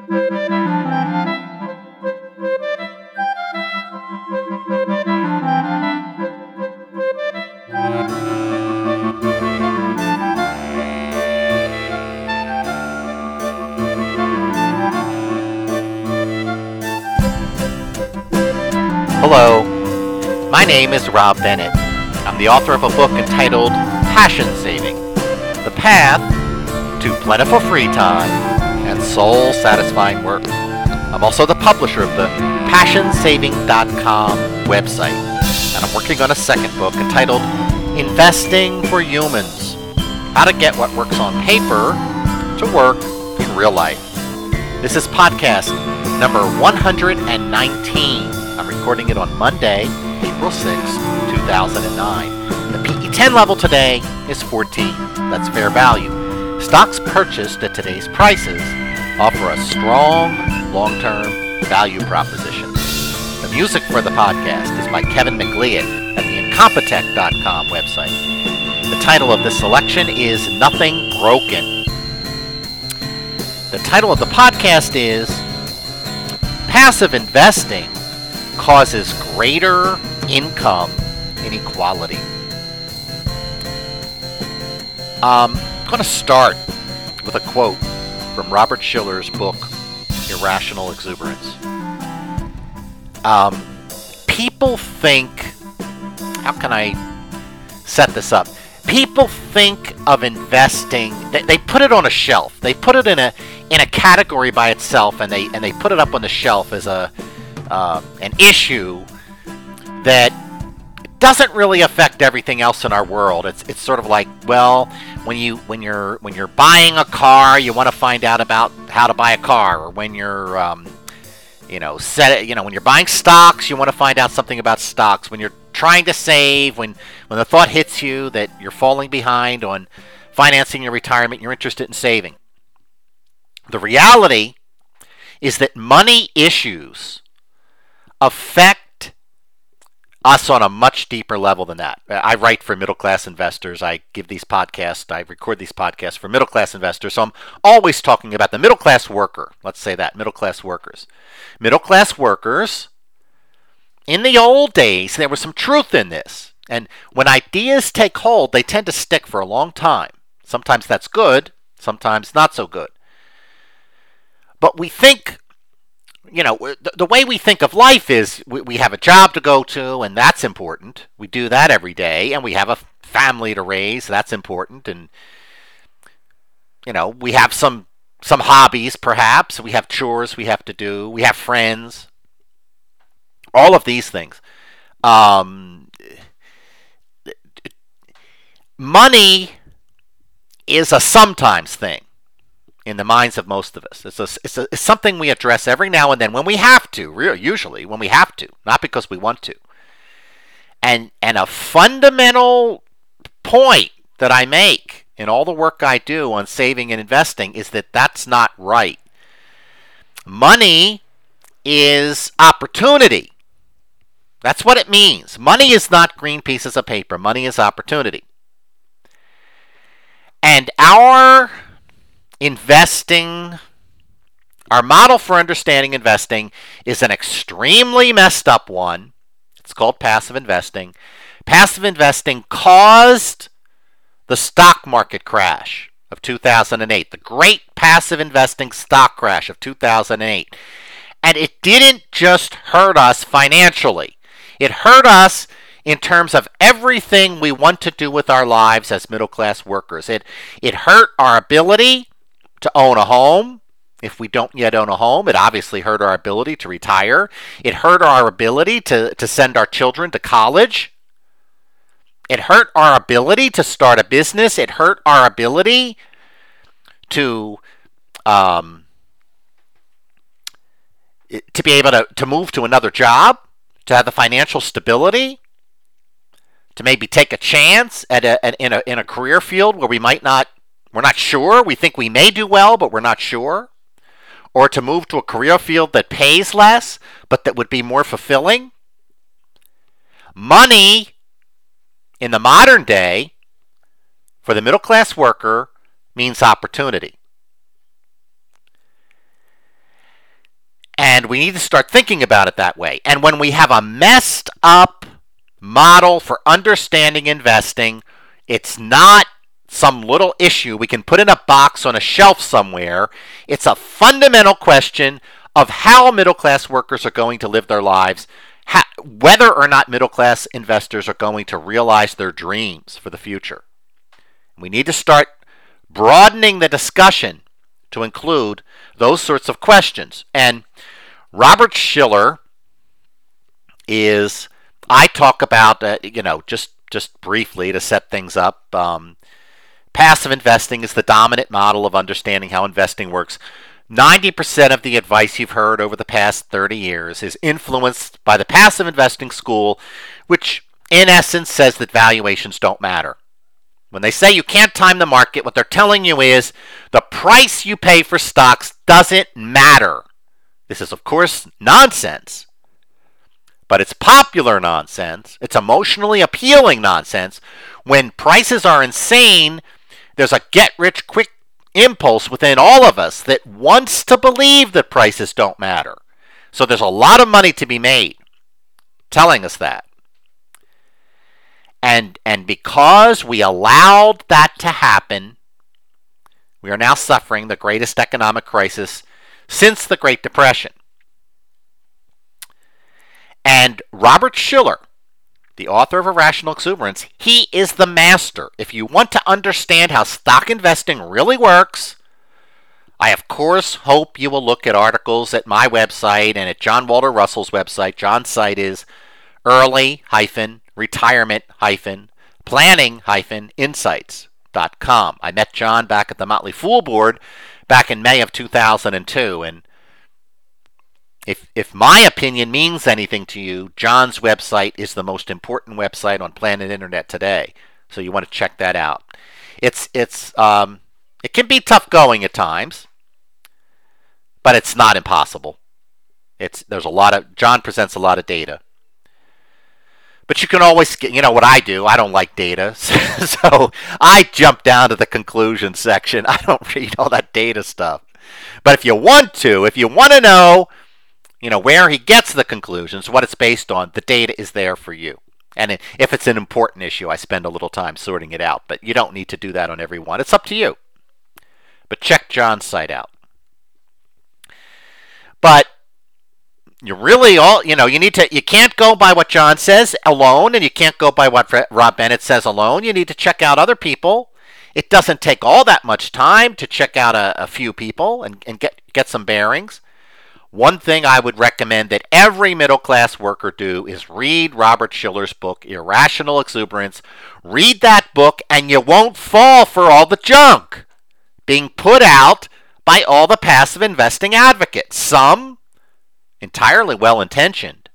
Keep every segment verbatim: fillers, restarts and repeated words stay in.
Hello, my name is Rob Bennett. I'm the author of a book entitled Passion Saving, The Path to Plentiful Free Time and Soul-Satisfying Work. I'm also the publisher of the passion saving dot com website, and I'm working on a second book entitled Investing for Humans, How to Get What Works on Paper to Work in Real Life. This is podcast number one hundred nineteen. I'm recording it on Monday, April sixth, two thousand nine. The P E ten level today is fourteen. That's fair value. Stocks purchased at today's prices offer a strong long-term value proposition. The music for the podcast is by Kevin MacLeod at the incompetech dot com website. The title of this selection is Nothing Broken. The title of the podcast is Passive Investing Causes Greater Income Inequality. Um, I'm going to start with a quote from Robert Shiller's book, Irrational Exuberance. Um, people think, how can I set this up? People think of investing, they, they put it on a shelf. They put it in a in a category by itself, and they and they put it up on the shelf as a uh, an issue that doesn't really affect everything else in our world. It's it's sort of like, well, when you when you're when you're buying a car, you want to find out about how to buy a car, or when you're um, you know set you know when you're buying stocks, you want to find out something about stocks. When you're trying to save, when when the thought hits you that you're falling behind on financing your retirement, you're interested in saving. The reality is that money issues affect us on a much deeper level than that. I write for middle-class investors. I give these podcasts, I record these podcasts for middle-class investors. So I'm always talking about the middle-class worker. Let's say that, middle-class workers. Middle-class workers, in the old days, there was some truth in this. And when ideas take hold, they tend to stick for a long time. Sometimes that's good, sometimes not so good. But we think, you know, the, the way we think of life is we, we have a job to go to, and that's important. We do that every day, and we have a family to raise. That's important. And, you know, we have some some hobbies, perhaps. We have chores we have to do. We have friends. All of these things. Um, money is a sometimes thing in the minds of most of us. It's, a, it's, a, it's something we address every now and then when we have to, really, usually when we have to, not because we want to. And and a fundamental point that I make in all the work I do on saving and investing is that that's not right. Money is opportunity. That's what it means. Money is not green pieces of paper. Money is opportunity. And our investing, our model for understanding investing is an extremely messed up one. It's called passive investing. Passive investing caused the stock market crash of two thousand eight, the great passive investing stock crash of two thousand eight. And it didn't just hurt us financially. It hurt us in terms of everything we want to do with our lives as middle-class workers. It, it hurt our ability to own a home. If we don't yet own a home, it obviously hurt our ability to retire. It hurt our ability to, to send our children to college. It hurt our ability to start a business. It hurt our ability to um, to be able to, to move to another job, to have the financial stability, to maybe take a chance at a, at, in a in a career field where we might not, we're not sure. We think we may do well, but we're not sure. Or to move to a career field that pays less, but that would be more fulfilling. Money in the modern day for the middle class worker means opportunity. And we need to start thinking about it that way. And when we have a messed up model for understanding investing, it's not some little issue we can put in a box on a shelf somewhere. It's a fundamental question of how middle-class workers are going to live their lives, how, whether or not middle-class investors are going to realize their dreams for the future. We need to start broadening the discussion to include those sorts of questions. And Robert Shiller is, I talk about, uh, you know, just, just briefly to set things up, um, passive investing is the dominant model of understanding how investing works. ninety percent of the advice you've heard over the past thirty years is influenced by the passive investing school, which in essence says that valuations don't matter. When they say you can't time the market, what they're telling you is the price you pay for stocks doesn't matter. This is, of course, nonsense. But it's popular nonsense. It's emotionally appealing nonsense. When prices are insane, there's a get-rich-quick impulse within all of us that wants to believe that prices don't matter. So there's a lot of money to be made telling us that. And, and because we allowed that to happen, we are now suffering the greatest economic crisis since the Great Depression. And Robert Shiller, the author of Irrational Exuberance, he is the master. If you want to understand how stock investing really works, I of course hope you will look at articles at my website and at John Walter Russell's website. John's site is early retirement planning insights dot com. I met John back at the Motley Fool board back in May of two thousand two, and If if my opinion means anything to you, John's website is the most important website on planet Internet today. So you want to check that out. It's it's um it can be tough going at times, but it's not impossible. It's there's a lot of John presents a lot of data. But you can always get, you know what I do, I don't like data. So I jump down to the conclusion section. I don't read all that data stuff. But if you want to, if you want to know You know, where he gets the conclusions, what it's based on, the data is there for you. And if it's an important issue, I spend a little time sorting it out. But you don't need to do that on every one. It's up to you. But check John's site out. But you really all, you know, you need to, you can't go by what John says alone, and you can't go by what Rob Bennett says alone. You need to check out other people. It doesn't take all that much time to check out a, a few people and, and get, get some bearings. One thing I would recommend that every middle-class worker do is read Robert Shiller's book, Irrational Exuberance. Read that book, and you won't fall for all the junk being put out by all the passive investing advocates. Some entirely well-intentioned,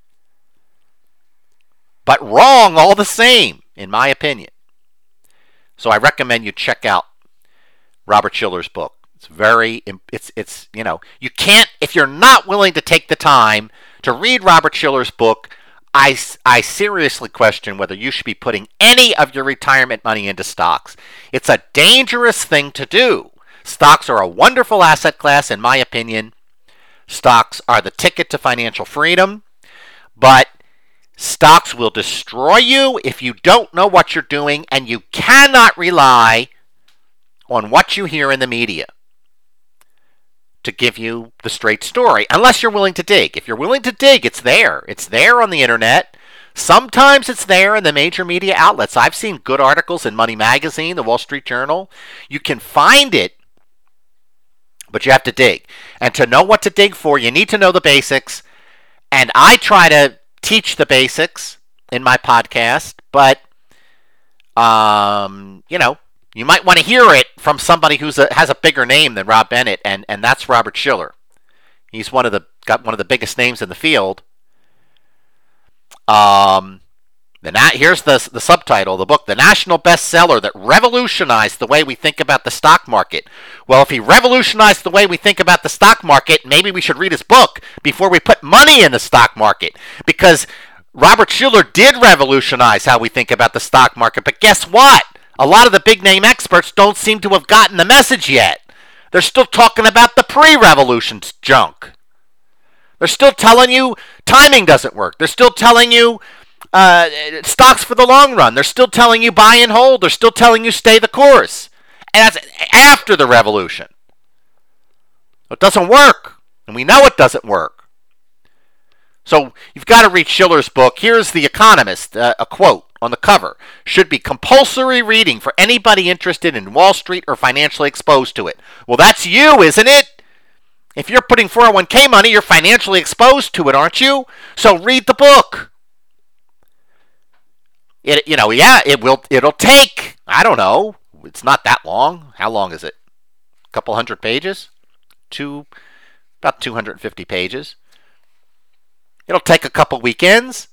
but wrong all the same, in my opinion. So I recommend you check out Robert Shiller's book. It's very, it's, it's, you know, you can't, if you're not willing to take the time to read Robert Shiller's book, I, I seriously question whether you should be putting any of your retirement money into stocks. It's a dangerous thing to do. Stocks are a wonderful asset class, in my opinion. Stocks are the ticket to financial freedom, but stocks will destroy you if you don't know what you're doing, and you cannot rely on what you hear in the media to give you the straight story, unless you're willing to dig. If you're willing to dig, it's there. It's there on the internet. Sometimes it's there in the major media outlets. I've seen good articles in Money Magazine, the Wall Street Journal. You can find it, but you have to dig. And to know what to dig for, you need to know the basics. And I try to teach the basics in my podcast, but, um, you know, you might want to hear it from somebody who has a bigger name than Rob Bennett, and, and that's Robert Shiller. He's one of the got one of the biggest names in the field. Um, the na- here's the the subtitle of the book: the national bestseller that revolutionized the way we think about the stock market. Well, if he revolutionized the way we think about the stock market, maybe we should read his book before we put money in the stock market, because Robert Shiller did revolutionize how we think about the stock market. But guess what? A lot of the big-name experts don't seem to have gotten the message yet. They're still talking about the pre-revolution junk. They're They're still telling you timing doesn't work. They're still telling you uh, stocks for the long run. They're still telling you buy and hold. They're still telling you stay the course. And that's after the revolution. It doesn't work. And we know it doesn't work. So you've got to read Shiller's book. Here's The Economist, uh, a quote on the cover. Should be compulsory reading for anybody interested in Wall Street or financially exposed to it. Well, that's you, isn't it? If you're putting four oh one k money, you're financially exposed to it, aren't you? So read the book. It, you know, yeah, it will. It'll take, I don't know, it's not that long. How long is it? A couple hundred pages? Two, about two hundred fifty pages. It'll take a couple weekends.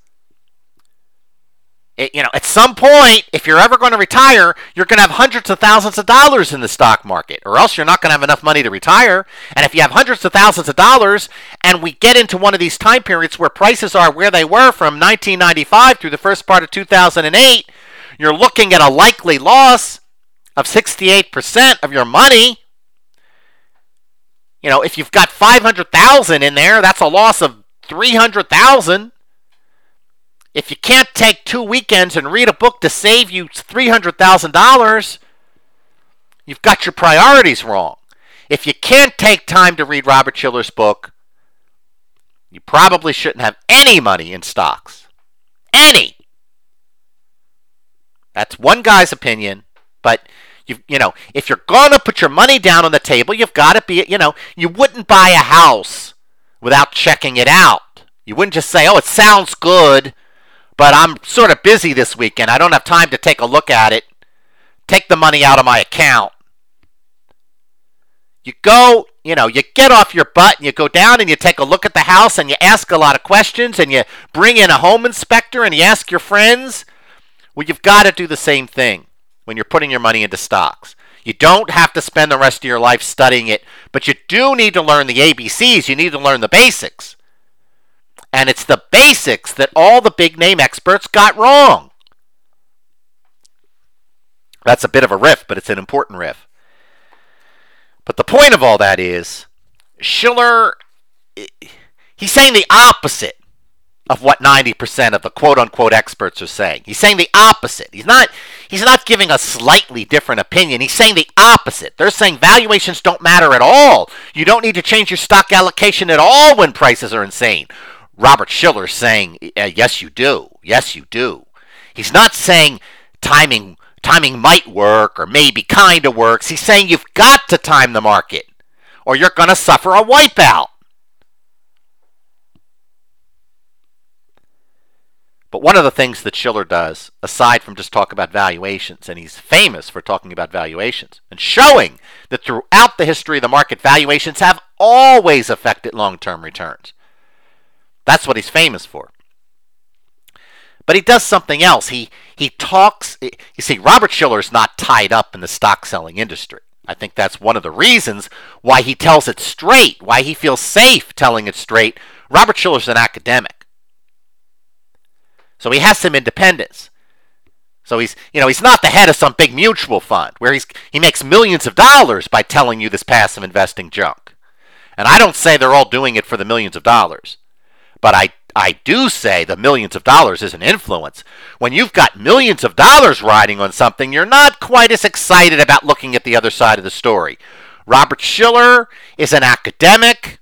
It, you know, at some point, if you're ever going to retire, you're going to have hundreds of thousands of dollars in the stock market, or else you're not going to have enough money to retire. And if you have hundreds of thousands of dollars, and we get into one of these time periods where prices are where they were from nineteen ninety-five through the first part of two thousand eight, you're looking at a likely loss of sixty-eight percent of your money. You know, if you've got five hundred thousand dollars in there, that's a loss of three hundred thousand dollars. If you can't take two weekends and read a book to save you three hundred thousand dollars, you've got your priorities wrong. If you can't take time to read Robert Shiller's book, you probably shouldn't have any money in stocks. Any. That's one guy's opinion, but you you know, if you're going to put your money down on the table, you've got to be, you know, you wouldn't buy a house without checking it out. You wouldn't just say, oh, it sounds good, but I'm sort of busy this weekend. I don't have time to take a look at it. Take the money out of my account. You go, you know, you get off your butt and you go down and you take a look at the house and you ask a lot of questions and you bring in a home inspector and you ask your friends. Well, you've got to do the same thing when you're putting your money into stocks. You don't have to spend the rest of your life studying it, but you do need to learn the A B Cs. You need to learn the basics. And it's the basics that all the big name experts got wrong. That's a bit of a riff, but it's an important riff. But the point of all that is, Shiller, he's saying the opposite of what ninety percent of the quote-unquote experts are saying. He's saying the opposite. He's not, he's not giving a slightly different opinion. He's saying the opposite. They're saying valuations don't matter at all. You don't need to change your stock allocation at all when prices are insane. Robert Shiller's saying, uh, yes, you do. Yes, you do. He's not saying timing timing might work or maybe kind of works. He's saying you've got to time the market or you're going to suffer a wipeout. But one of the things that Shiller does, aside from just talk about valuations, and he's famous for talking about valuations and showing that throughout the history of the market, valuations have always affected long-term returns. That's what he's famous for. But he does something else. He he talks, you see, Robert Shiller is not tied up in the stock selling industry. I think that's one of the reasons why he tells it straight, why he feels safe telling it straight. Robert Shiller's an academic. So he has some independence. So he's, you know, he's not the head of some big mutual fund where he's he makes millions of dollars by telling you this passive investing junk. And I don't say they're all doing it for the millions of dollars. But I, I do say the millions of dollars is an influence. When you've got millions of dollars riding on something, you're not quite as excited about looking at the other side of the story. Robert Shiller is an academic.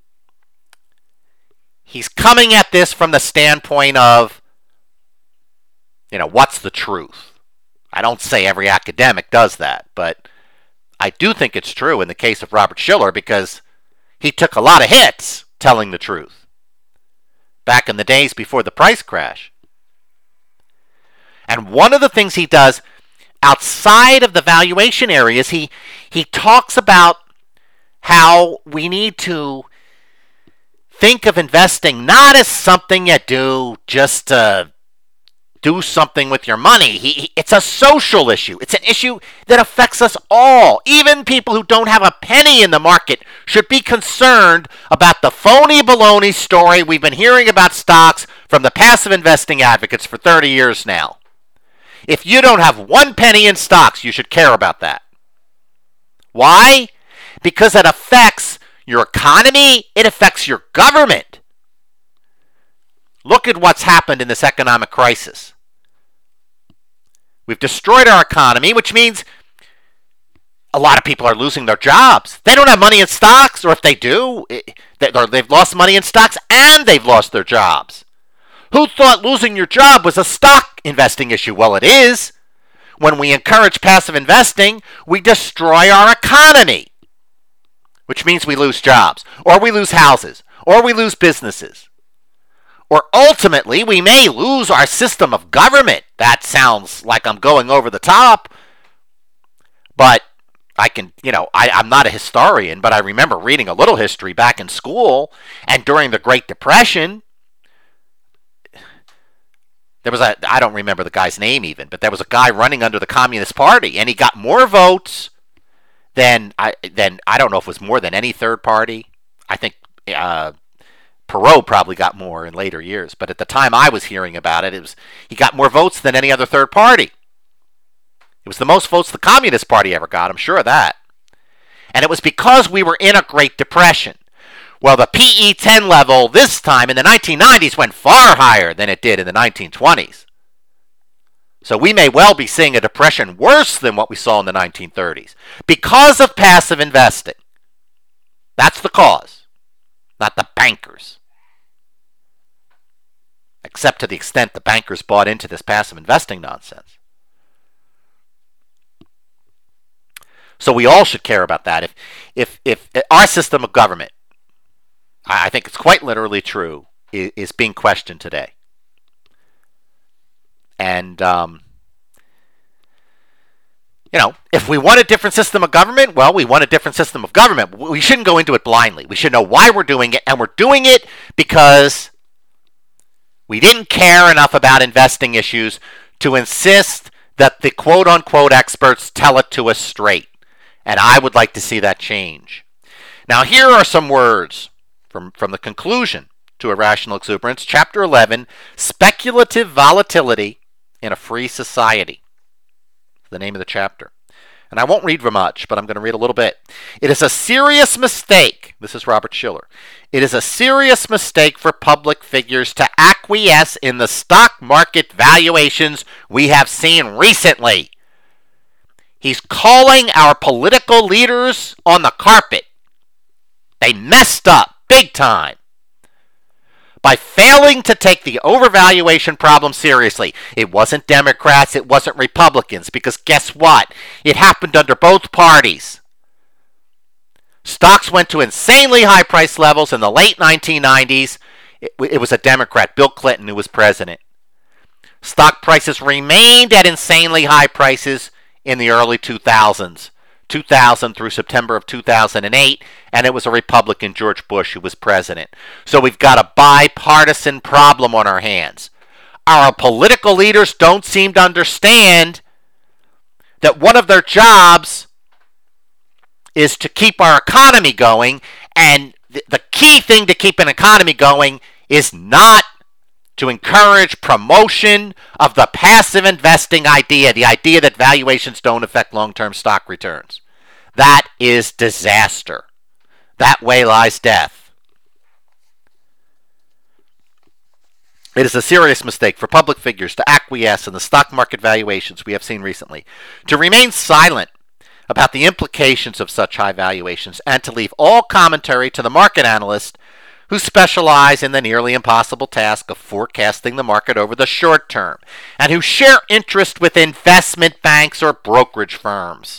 He's coming at this from the standpoint of, you know, what's the truth? I don't say every academic does that, but I do think it's true in the case of Robert Shiller because he took a lot of hits telling the truth back in the days before the price crash. And one of the things he does outside of the valuation areas, he he talks about how we need to think of investing not as something you do just to do something with your money. He, he, it's a social issue. It's an issue that affects us all. Even people who don't have a penny in the market should be concerned about the phony baloney story we've been hearing about stocks from the passive investing advocates for thirty years now. If you don't have one penny in stocks, you should care about that. Why? Because it affects your economy. It affects your government. Look at what's happened in this economic crisis. We've destroyed our economy, which means a lot of people are losing their jobs. They don't have money in stocks, or if they do, they've lost money in stocks and they've lost their jobs. Who thought losing your job was a stock investing issue? Well, it is. When we encourage passive investing, we destroy our economy, which means we lose jobs, or we lose houses, or we lose businesses. Or ultimately, we may lose our system of government. That sounds like I'm going over the top. But I can, you know, I, I'm not a historian, but I remember reading a little history back in school. And during the Great Depression, there was a, I don't remember the guy's name even, but there was a guy running under the Communist Party. And he got more votes than, I, than, I don't know if it was more than any third party. I think uh, Perot probably got more in later years, but at the time I was hearing about it, it was he got more votes than any other third party. It was the most votes the Communist Party ever got, I'm sure of that. And it was because we were in a Great Depression. Well, the P E ten level this time in the nineteen nineties went far higher than it did in the nineteen twenties. So we may well be seeing a depression worse than what we saw in the nineteen thirties because of passive investing. That's the cause. Not the bankers. Except to the extent the bankers bought into this passive investing nonsense. So we all should care about that. If, if, if our system of government, I think it's quite literally true, is, is being questioned today. And, um, you know, if we want a different system of government, well, we want a different system of government. We shouldn't go into it blindly. We should know why we're doing it, and we're doing it because we didn't care enough about investing issues to insist that the quote-unquote experts tell it to us straight. And I would like to see that change. Now, here are some words from, from the conclusion to Irrational Exuberance, Chapter eleven, Speculative Volatility in a Free Society. The name of the chapter. And I won't read very much, but I'm going to read a little bit. It is a serious mistake. This is Robert Shiller. It is a serious mistake for public figures to acquiesce in the stock market valuations we have seen recently. He's calling our political leaders on the carpet. They messed up big time by failing to take the overvaluation problem seriously. It wasn't Democrats, it wasn't Republicans, because guess what? It happened under both parties. Stocks went to insanely high price levels in the late nineteen nineties. It, it was a Democrat, Bill Clinton, who was president. Stock prices remained at insanely high prices in the early two thousands. two thousand through September of two thousand eight, and it was a Republican, George Bush, who was president. So we've got a bipartisan problem on our hands. Our political leaders don't seem to understand that one of their jobs is to keep our economy going, and th- the key thing to keep an economy going is not to encourage promotion of the passive investing idea, the idea that valuations don't affect long-term stock returns. That is disaster. That way lies death. It is a serious mistake for public figures to acquiesce in the stock market valuations we have seen recently, to remain silent about the implications of such high valuations, and to leave all commentary to the market analysts who specialize in the nearly impossible task of forecasting the market over the short term, and who share interest with investment banks or brokerage firms.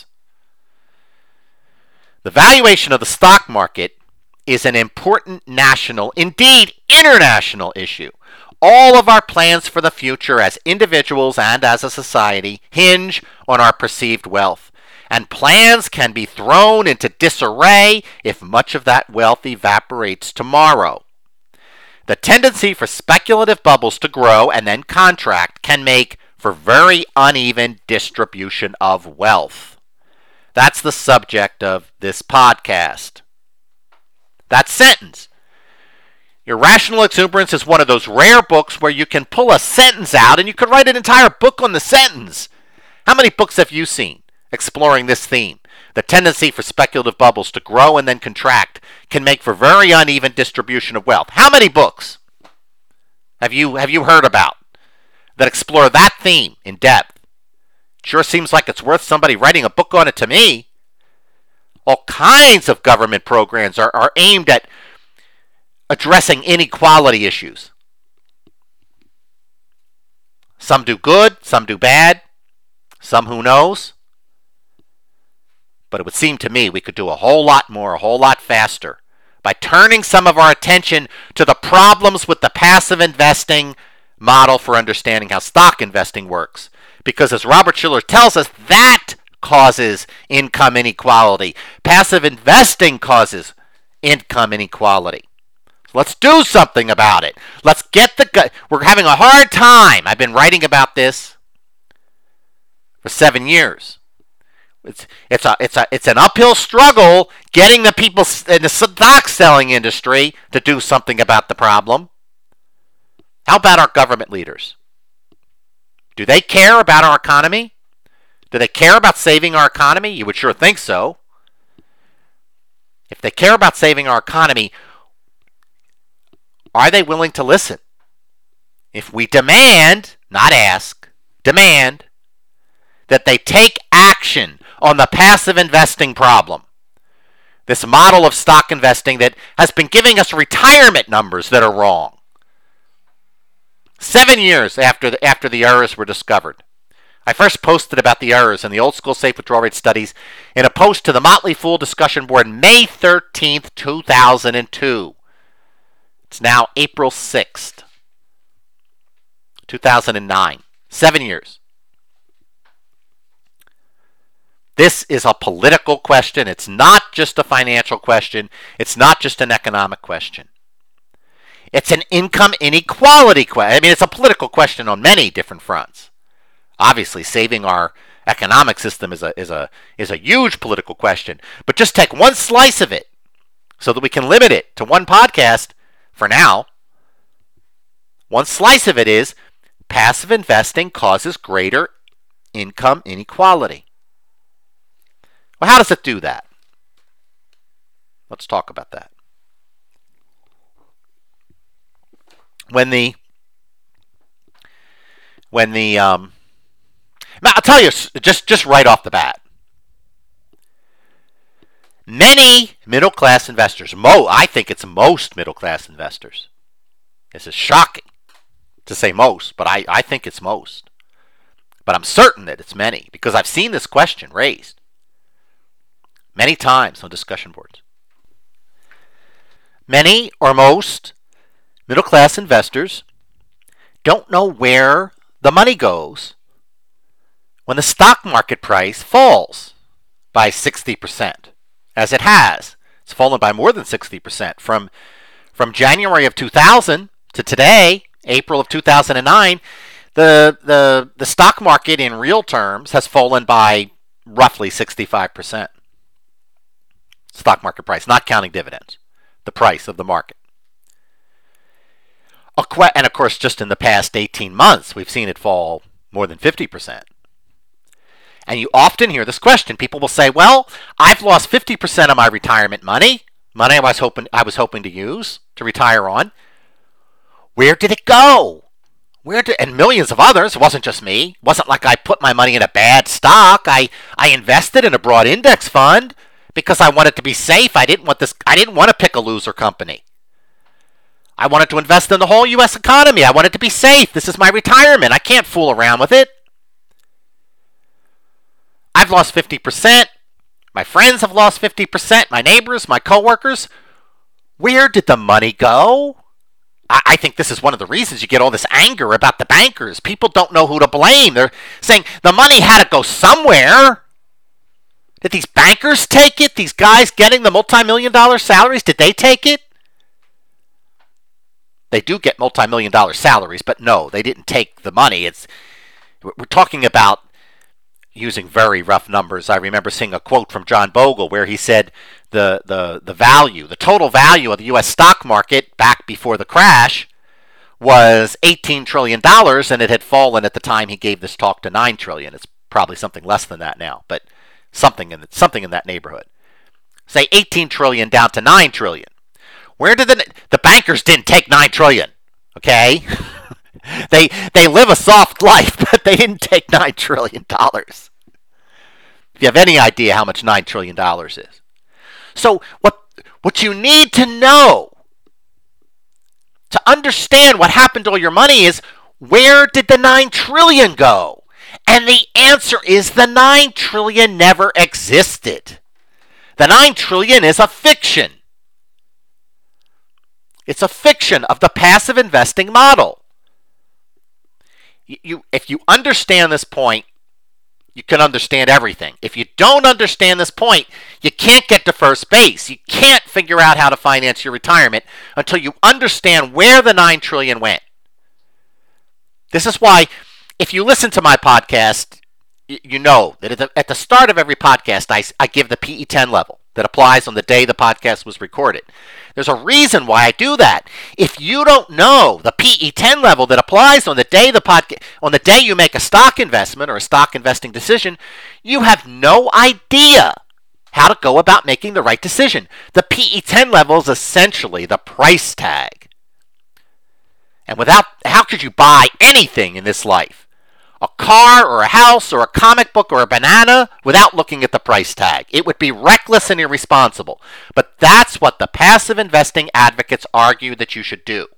The valuation of the stock market is an important national, indeed international issue. All of our plans for the future as individuals and as a society hinge on our perceived wealth. And plans can be thrown into disarray if much of that wealth evaporates tomorrow. The tendency for speculative bubbles to grow and then contract can make for very uneven distribution of wealth. That's the subject of this podcast. That sentence. Irrational Exuberance is one of those rare books where you can pull a sentence out and you could write an entire book on the sentence. How many books have you seen exploring this theme? The tendency for speculative bubbles to grow and then contract can make for very uneven distribution of wealth. How many books? have you have you heard about that explore that theme in depth? Sure seems like it's worth somebody writing a book on it to me. All kinds of government programs are, are aimed at addressing inequality issues. Some do good, some do bad, some who knows. But it would seem to me we could do a whole lot more, a whole lot faster, by turning some of our attention to the problems with the passive investing model for understanding how stock investing works. Because as Robert Shiller tells us, that causes income inequality. Passive investing causes income inequality. So let's do something about it. Let's get the... We're having a hard time. I've been writing about this for seven years. It's it's a it's a it's an uphill struggle getting the people in the stock selling industry to do something about the problem. How about our government leaders? Do they care about our economy? Do they care about saving our economy? You would sure think so. If they care about saving our economy, are they willing to listen? If we demand, not ask, demand that they take action on the passive investing problem, this model of stock investing that has been giving us retirement numbers that are wrong. Seven years after the, after the errors were discovered. I first posted about the errors in the old school safe withdrawal rate studies in a post to the Motley Fool discussion board May thirteenth, two thousand two. It's now April sixth, two thousand nine. Seven years. This is a political question. It's not just a financial question. It's not just an economic question. It's an income inequality question. I mean, it's a political question on many different fronts. Obviously, saving our economic system is a is a is a huge political question. But just take one slice of it so that we can limit it to one podcast for now. One slice of it is passive investing causes greater income inequality. Well, how does it do that? Let's talk about that. When the when the um, now I'll tell you just just right off the bat. Many middle class investors, mo I think it's most middle class investors. This is shocking to say most, but I, I think it's most. But I'm certain that it's many because I've seen this question raised many times on discussion boards. Many or most middle-class investors don't know where the money goes when the stock market price falls by sixty percent, as it has. It's fallen by more than sixty percent from, from January of two thousand to today, April of two thousand nine. The, the, the stock market in real terms has fallen by roughly sixty-five percent. Stock market price, not counting dividends, the price of the market. And of course, just in the past eighteen months, we've seen it fall more than fifty percent. And you often hear this question. People will say, well, I've lost fifty percent of my retirement money, money I was hoping, I was hoping to use to retire on. Where did it go? Where did, and millions of others, it wasn't just me. It wasn't like I put my money in a bad stock. I, I invested in a broad index fund because I wanted to be safe. I didn't want this. I didn't want to pick a loser company. I wanted to invest in the whole U S economy. I wanted to be safe. This is my retirement. I can't fool around with it. I've lost fifty percent. My friends have lost fifty percent. My neighbors, my coworkers. Where did the money go? I, I think this is one of the reasons you get all this anger about the bankers. People don't know who to blame. They're saying the money had to go somewhere. Did these bankers take it? These guys getting the multi-million dollar salaries, did they take it? They do get multi-million dollar salaries, but no, they didn't take the money. It's we're talking about using very rough numbers. I remember seeing a quote from John Bogle where he said the the the value, the total value of the U S stock market back before the crash was eighteen trillion dollars, and it had fallen at the time he gave this talk to nine trillion dollars. It's probably something less than that now, but something in something in that neighborhood. Say eighteen trillion dollars down to nine trillion dollars. Where did the the bankers didn't take nine trillion Okay? they they live a soft life, but they didn't take nine trillion dollars. If you have any idea how much nine trillion dollars is. So what what you need to know to understand what happened to all your money is, where did the nine trillion dollars go? And the answer is the nine trillion dollars never existed. The nine trillion dollars is a fiction. It's a fiction of the passive investing model. You, you, if you understand this point, you can understand everything. If you don't understand this point, you can't get to first base. You can't figure out how to finance your retirement until you understand where the nine trillion dollars went. This is why, if you listen to my podcast, you know that at the, at the start of every podcast, I, I give the P E ten level that applies on the day the podcast was recorded. There's a reason why I do that. If you don't know the P E ten level that applies on the day the podca- on the day you make a stock investment or a stock investing decision, you have no idea how to go about making the right decision. The P E ten level is essentially the price tag. And without, how could you buy anything in this life? A car or a house or a comic book or a banana without looking at the price tag. It would be reckless and irresponsible. But that's what the passive investing advocates argue that you should do.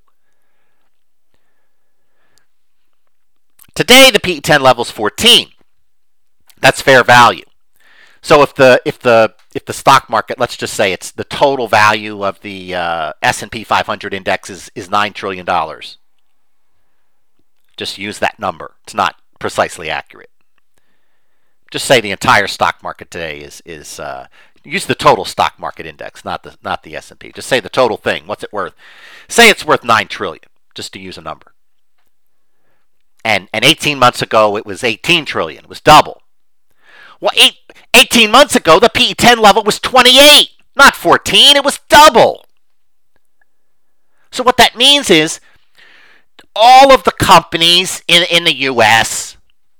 Today the P E ten level is fourteen. That's fair value. So if the if the if the stock market, let's just say it's the total value of the uh, S and P five hundred index is, is nine trillion dollars. Just use that number. It's not precisely accurate. Just say the entire stock market today is is uh, use the total stock market index, not the not the S and P. Just say the total thing. What's it worth? Say it's worth nine trillion dollars, just to use a number. And and eighteen months ago it was eighteen trillion dollars. It was double. Well, eight, eighteen months ago the P E ten level was twenty-eight, not fourteen. It was double. So what that means is, all of the companies in, in the U S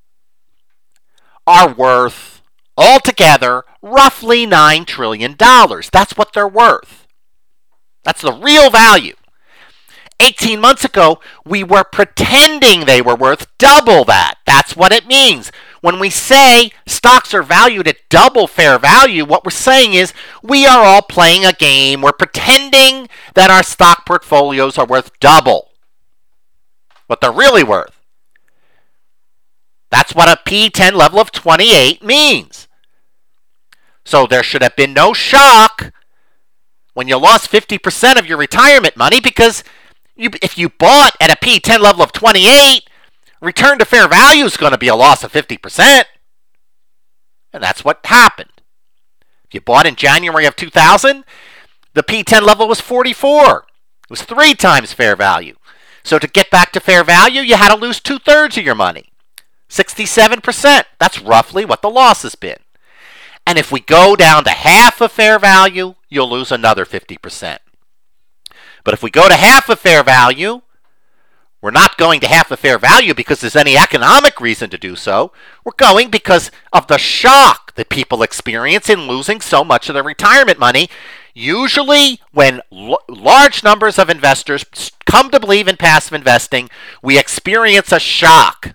are worth, altogether, roughly nine trillion dollars. That's what they're worth. That's the real value. eighteen months ago, we were pretending they were worth double that. That's what it means. When we say stocks are valued at double fair value, what we're saying is we are all playing a game. We're pretending that our stock portfolios are worth double what they're really worth. That's what a P E ten level of twenty-eight means. So there should have been no shock when you lost fifty percent of your retirement money, because you, if you bought at a P E ten level of twenty-eight, return to fair value is going to be a loss of fifty percent. And that's what happened. If you bought in January of two thousand, the P E ten level was forty-four. It was three times fair value. So to get back to fair value, you had to lose two-thirds of your money. sixty-seven percent. That's roughly what the loss has been. And if we go down to half of fair value, you'll lose another fifty percent. But if we go to half of fair value, we're not going to half of fair value because there's any economic reason to do so. We're going because of the shock that people experience in losing so much of their retirement money. Usually, when l- large numbers of investors come to believe in passive investing, we experience a shock.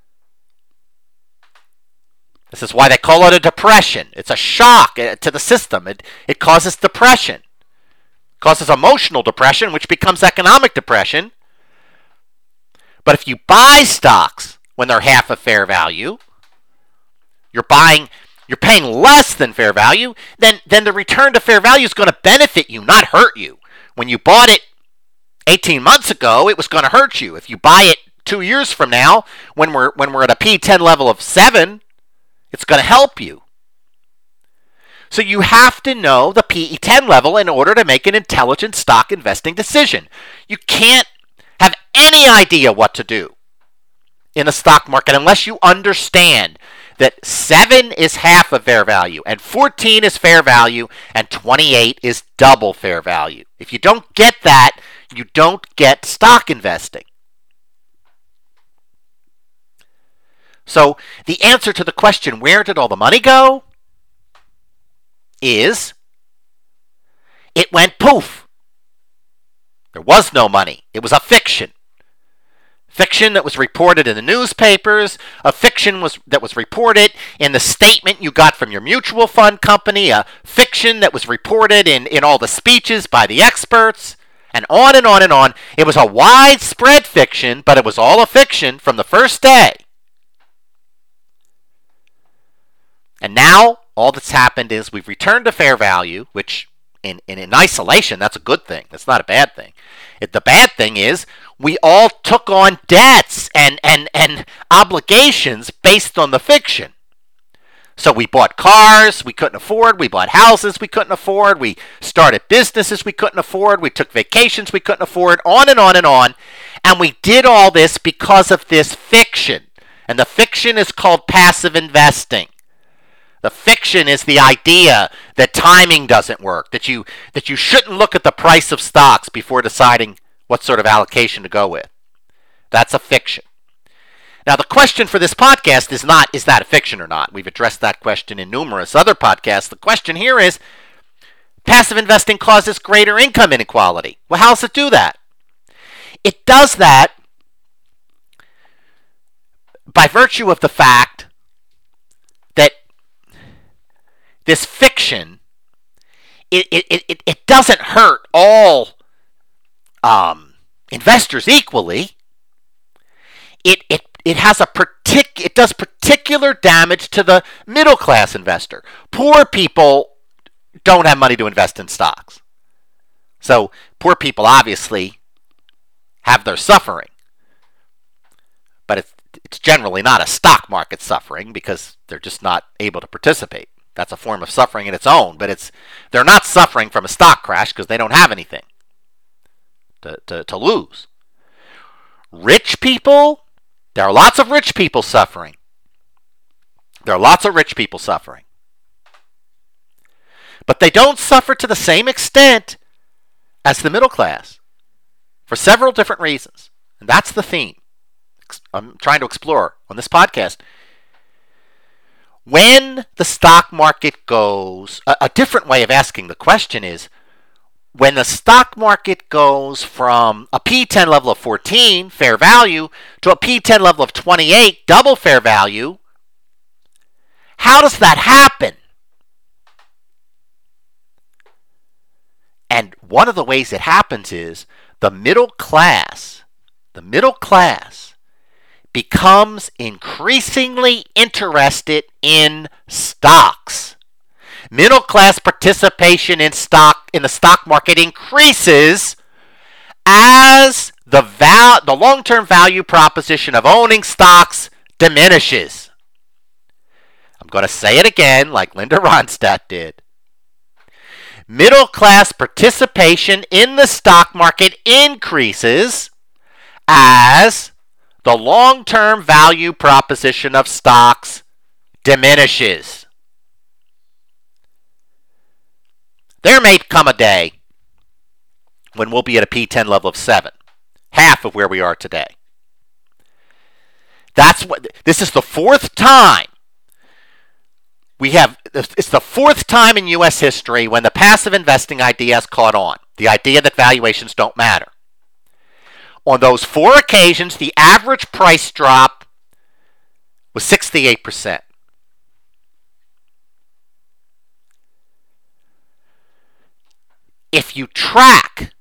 This is why they call it a depression. It's a shock to the system. It, it causes depression. It causes emotional depression, which becomes economic depression. But if you buy stocks when they're half of fair value, you're buying, you're paying less than fair value, then, then the return to fair value is going to benefit you, not hurt you. When you bought it eighteen months ago, it was going to hurt you. If you buy it two years from now, when we're when we're at a P E ten level of seven, it's going to help you. So you have to know the P E ten level in order to make an intelligent stock investing decision. You can't have any idea what to do in the stock market unless you understand that seven is half of fair value, and fourteen is fair value, and twenty-eight is double fair value. If you don't get that, you don't get stock investing. So the answer to the question, where did all the money go, is it went poof. There was no money. It was a fiction. Fiction that was reported in the newspapers, a fiction was that was reported in the statement you got from your mutual fund company, a fiction that was reported in, in all the speeches by the experts, and on and on and on. It was a widespread fiction, but it was all a fiction from the first day. And now all that's happened is we've returned to fair value, which in, in, in isolation, that's a good thing. That's not a bad thing. It, the bad thing is we all took on debts and, and, and obligations based on the fiction. So we bought cars we couldn't afford. We bought houses we couldn't afford. We started businesses we couldn't afford. We took vacations we couldn't afford, on and on and on. And we did all this because of this fiction. And the fiction is called passive investing. The fiction is the idea that timing doesn't work, that you that you shouldn't look at the price of stocks before deciding what sort of allocation to go with. That's a fiction. Now, the question for this podcast is not, is that a fiction or not? We've addressed that question in numerous other podcasts. The question here is, passive investing causes greater income inequality. Well, how does it do that? It does that by virtue of the fact that this fiction, it, it, it, it doesn't hurt all um, investors equally. It, it, it has a partic- it does particular damage to the middle class investor. Poor people don't have money to invest in stocks. So poor people obviously have their suffering. But it's, it's generally not a stock market suffering because they're just not able to participate. That's a form of suffering in its own, but it's they're not suffering from a stock crash because they don't have anything to, to, to lose. Rich people, there are lots of rich people suffering. There are lots of rich people suffering. But they don't suffer to the same extent as the middle class for several different reasons. And that's the theme I'm trying to explore on this podcast. When the stock market goes, a, a different way of asking the question is, when the stock market goes from a P ten level of fourteen, fair value, to a P ten level of twenty-eight, double fair value, how does that happen? And one of the ways it happens is the middle class, the middle class becomes increasingly interested in stocks. Middle class participation in stock in the stock market increases as the val- the long-term value proposition of owning stocks diminishes. I'm going to say it again like Linda Ronstadt did. Middle class participation in the stock market increases as the long-term value proposition of stocks diminishes. There may come a day when we'll be at a P ten level of seven, half of where we are today. That's what this is the fourth time we have. It's the fourth time in U S history when the passive investing idea has caught on. The idea that valuations don't matter. On those four occasions, the average price drop was sixty-eight percent. If you track,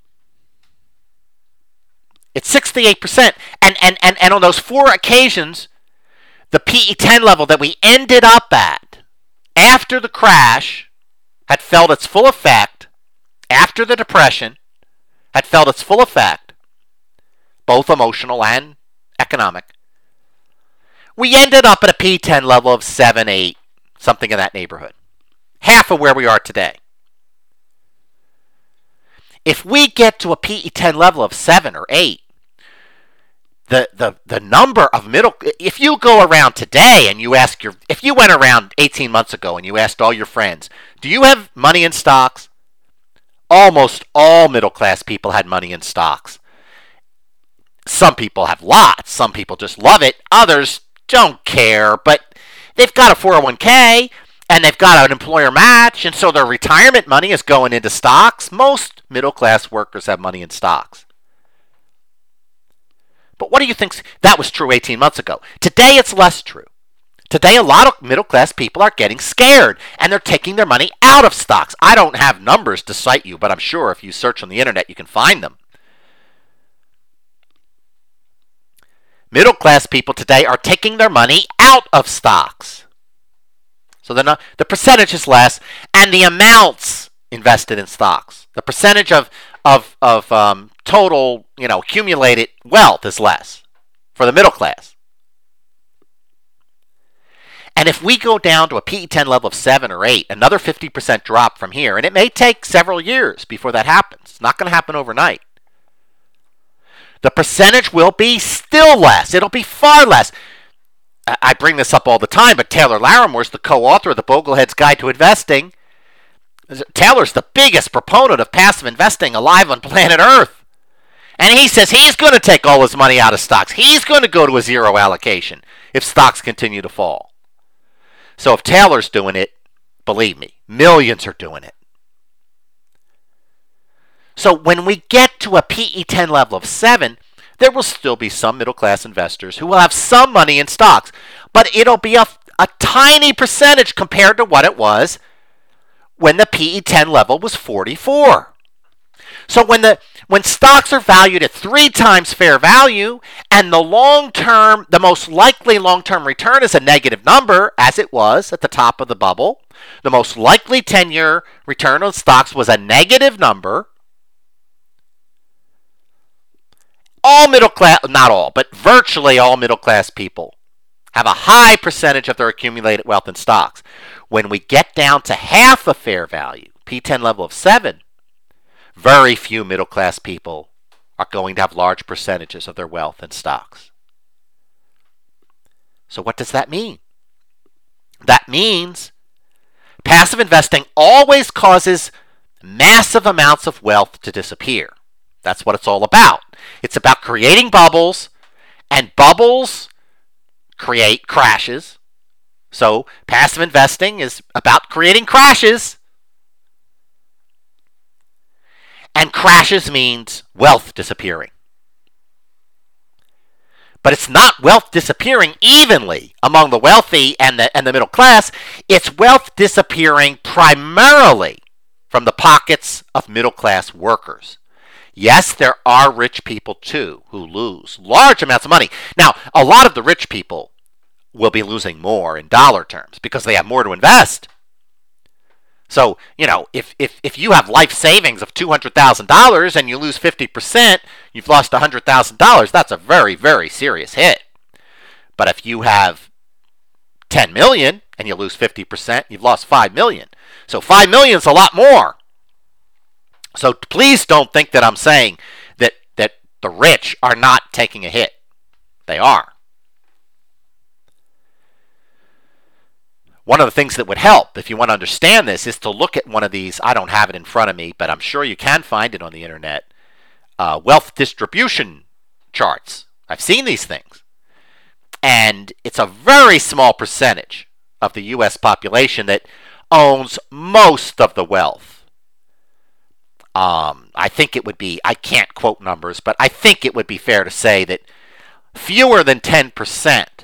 it's sixty-eight percent. And, and, and, and on those four occasions, the P E ten level that we ended up at after the crash had felt its full effect, after the depression had felt its full effect, both emotional and economic, we ended up at a P ten level of seven, eight, something in that neighborhood. Half of where we are today. If we get to a P E ten level of seven or eight, the, the, the number of middle, if you go around today and you ask your, if you went around eighteen months ago and you asked all your friends, do you have money in stocks? Almost all middle class people had money in stocks. Some people have lots. Some people just love it. Others don't care, but they've got a four oh one k and they've got an employer match, and so their retirement money is going into stocks. Most middle class workers have money in stocks. But what do you think? That was true eighteen months ago. Today, it's less true. Today, a lot of middle-class people are getting scared, and they're taking their money out of stocks. I don't have numbers to cite you, but I'm sure if you search on the internet, you can find them. Middle-class people today are taking their money out of stocks. So they're not, the percentage is less, and the amounts invested in stocks, the percentage of of of um, total, you know, accumulated wealth is less for the middle class. And if we go down to a P E ten level of seven or eight, another fifty percent drop from here, and it may take several years before that happens. It's not going to happen overnight. The percentage will be still less. It'll be far less. I bring this up all the time, but Taylor Larimore is the co-author of the Boglehead's Guide to Investing. Taylor's the biggest proponent of passive investing alive on planet Earth. And he says he's going to take all his money out of stocks. He's going to go to a zero allocation if stocks continue to fall. So if Taylor's doing it, believe me, millions are doing it. So when we get to a P E ten level of seven, there will still be some middle-class investors who will have some money in stocks, but it'll be a, a tiny percentage compared to what it was when the P E ten level was forty-four. So when the when stocks are valued at three times fair value and the long-term, the most likely long-term return is a negative number, as it was at the top of the bubble, the most likely ten-year return on stocks was a negative number. All middle class, not all, but virtually all middle class people have a high percentage of their accumulated wealth in stocks. When we get down to half a fair value, P ten level of seven, very few middle class people are going to have large percentages of their wealth in stocks. So what does that mean? That means passive investing always causes massive amounts of wealth to disappear. That's what it's all about. It's about creating bubbles, and bubbles create crashes. So passive investing is about creating crashes. And crashes means wealth disappearing. But it's not wealth disappearing evenly among the wealthy and the, and the middle class. It's wealth disappearing primarily from the pockets of middle class workers. Yes, there are rich people, too, who lose large amounts of money. Now, a lot of the rich people will be losing more in dollar terms because they have more to invest. So, you know, if, if, if you have life savings of two hundred thousand dollars and you lose fifty percent, you've lost one hundred thousand dollars. That's a very, very serious hit. But if you have ten million dollars and you lose fifty percent, you've lost five million dollars. So five million dollars is a lot more. So please don't think that I'm saying that, that the rich are not taking a hit. They are. One of the things that would help, if you want to understand this, is to look at one of these. I don't have it in front of me, but I'm sure you can find it on the internet. Uh, wealth distribution charts. I've seen these things. And it's a very small percentage of the U S population that owns most of the wealth. Um, I think it would be, I can't quote numbers, but I think it would be fair to say that fewer than ten percent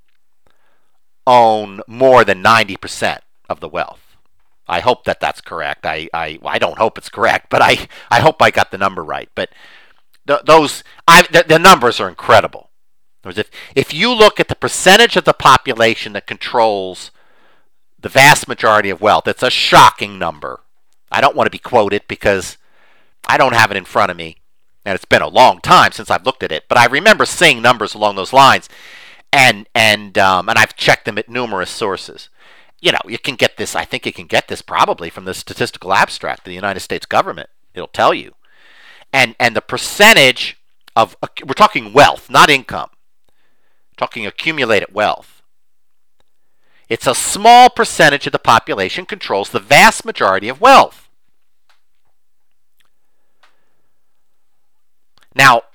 own more than ninety percent of the wealth. I hope that that's correct. I, I, I don't hope it's correct, but I, I hope I got the number right. But th- those, I, the, the numbers are incredible. If, if you look at the percentage of the population that controls the vast majority of wealth, it's a shocking number. I don't want to be quoted because I don't have it in front of me, and it's been a long time since I've looked at it. But I remember seeing numbers along those lines, and and um, and I've checked them at numerous sources. You know, you can get this. I think you can get this probably from the Statistical Abstract of the United States government. It'll tell you, and and the percentage of, we're talking wealth, not income. We're talking accumulated wealth. It's a small percentage of the population controls the vast majority of wealth. Now,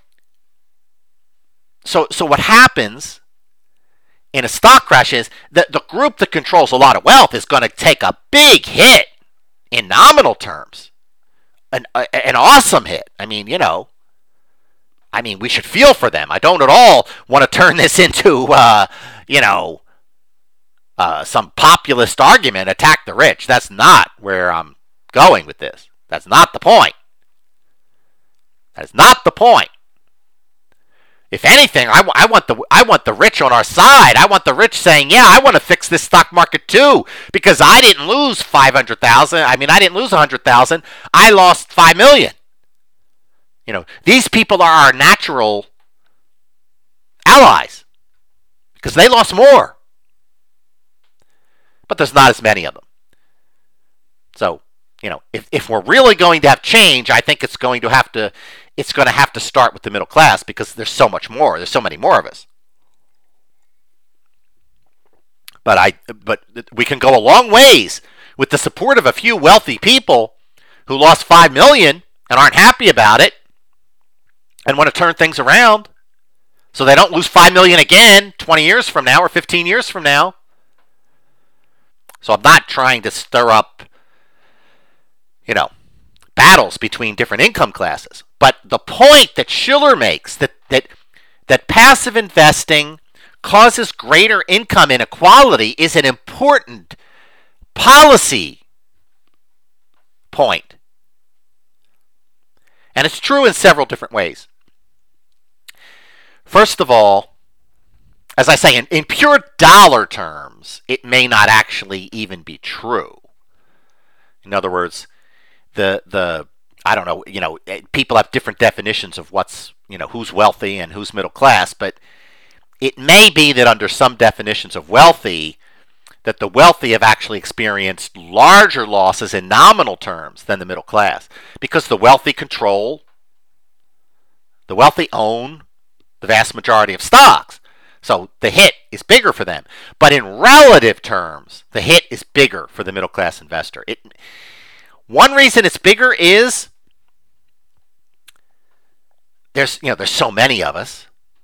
so so what happens in a stock crash is that the group that controls a lot of wealth is going to take a big hit in nominal terms. An, an awesome hit. I mean, you know, I mean, we should feel for them. I don't at all want to turn this into, uh, you know, uh, some populist argument, attack the rich. That's not where I'm going with this. That's not the point. That's not the point. If anything, I, w- I want the I want the rich on our side. I want the rich saying, "Yeah, I want to fix this stock market too, because I didn't lose five hundred thousand. I mean, I didn't lose a hundred thousand. I lost five million. You know, these people are our natural allies because they lost more, but there's not as many of them. So, you know, if if we're really going to have change, I think it's going to have to it's going to have to start with the middle class because there's so much more. There's so many more of us. But I but we can go a long ways with the support of a few wealthy people who lost five million and aren't happy about it and want to turn things around so they don't lose five million again twenty years from now or fifteen years from now. So I'm not trying to stir up, you know, battles between different income classes. But the point that Shiller makes, that that that passive investing causes greater income inequality, is an important policy point. And it's true in several different ways. First of all, as I say, in, in pure dollar terms, it may not actually even be true. In other words, the the I don't know, you know, people have different definitions of what's, you know, who's wealthy and who's middle class, but it may be that under some definitions of wealthy, that the wealthy have actually experienced larger losses in nominal terms than the middle class, because the wealthy control, the wealthy own the vast majority of stocks. So the hit is bigger for them. But in relative terms, the hit is bigger for the middle class investor. It, one reason it's bigger is there's, you know, there's so many of us.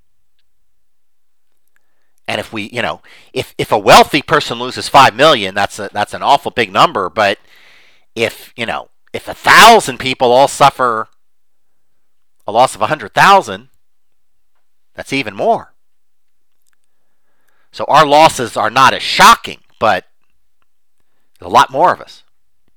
And if we, you know, if, if a wealthy person loses five million, that's a, that's an awful big number. But if, you know, if a thousand people all suffer a loss of a hundred thousand, that's even more. So our losses are not as shocking, but there's a lot more of us.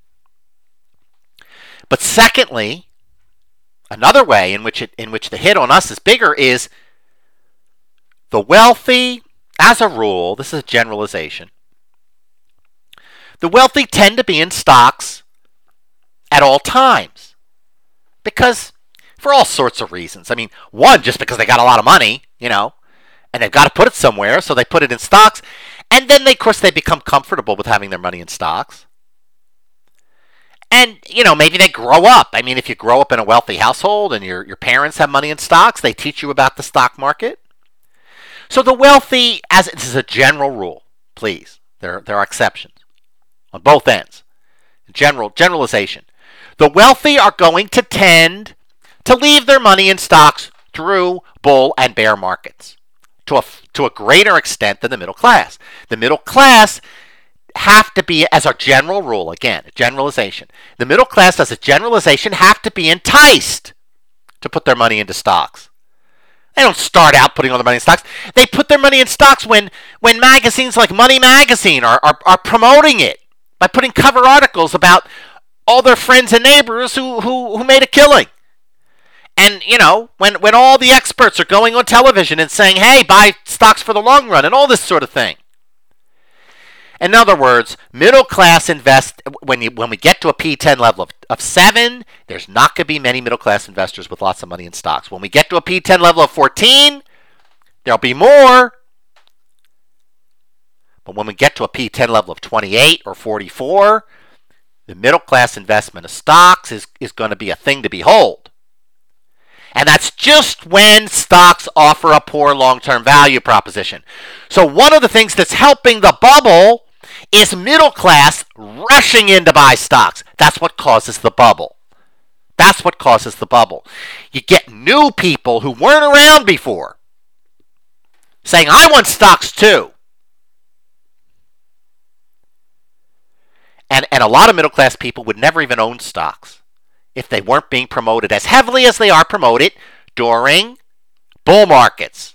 But secondly, another way in which it in which the hit on us is bigger is the wealthy, as a rule, this is a generalization, the wealthy tend to be in stocks at all times. Because, for all sorts of reasons. I mean, one, just because they got a lot of money, you know, and they've got to put it somewhere, so they put it in stocks. And then, they, of course, they become comfortable with having their money in stocks. And, you know, maybe they grow up. I mean, if you grow up in a wealthy household and your, your parents have money in stocks, they teach you about the stock market. So the wealthy, as this is a general rule, please, there, there are exceptions on both ends. General generalization. The wealthy are going to tend to leave their money in stocks through bull and bear markets to a, to a greater extent than the middle class. The middle class have to be, as a general rule, again, a generalization, the middle class, as a generalization, have to be enticed to put their money into stocks. They don't start out putting all their money in stocks. They put their money in stocks when, when magazines like Money Magazine are, are, are promoting it by putting cover articles about all their friends and neighbors who, who, who made a killing. And, you know, when, when all the experts are going on television and saying, hey, buy stocks for the long run and all this sort of thing. In other words, middle class invest, when you, when we get to a P ten level of, of seven, there's not going to be many middle class investors with lots of money in stocks. When we get to a P ten level of fourteen, there'll be more. But when we get to a P ten level of twenty-eight or forty-four, the middle class investment of stocks is, is going to be a thing to behold. And that's just when stocks offer a poor long-term value proposition. So one of the things that's helping the bubble is middle class rushing in to buy stocks. That's what causes the bubble. That's what causes the bubble. You get new people who weren't around before saying, I want stocks too. And, and a lot of middle class people would never even own stocks if they weren't being promoted as heavily as they are promoted during bull markets.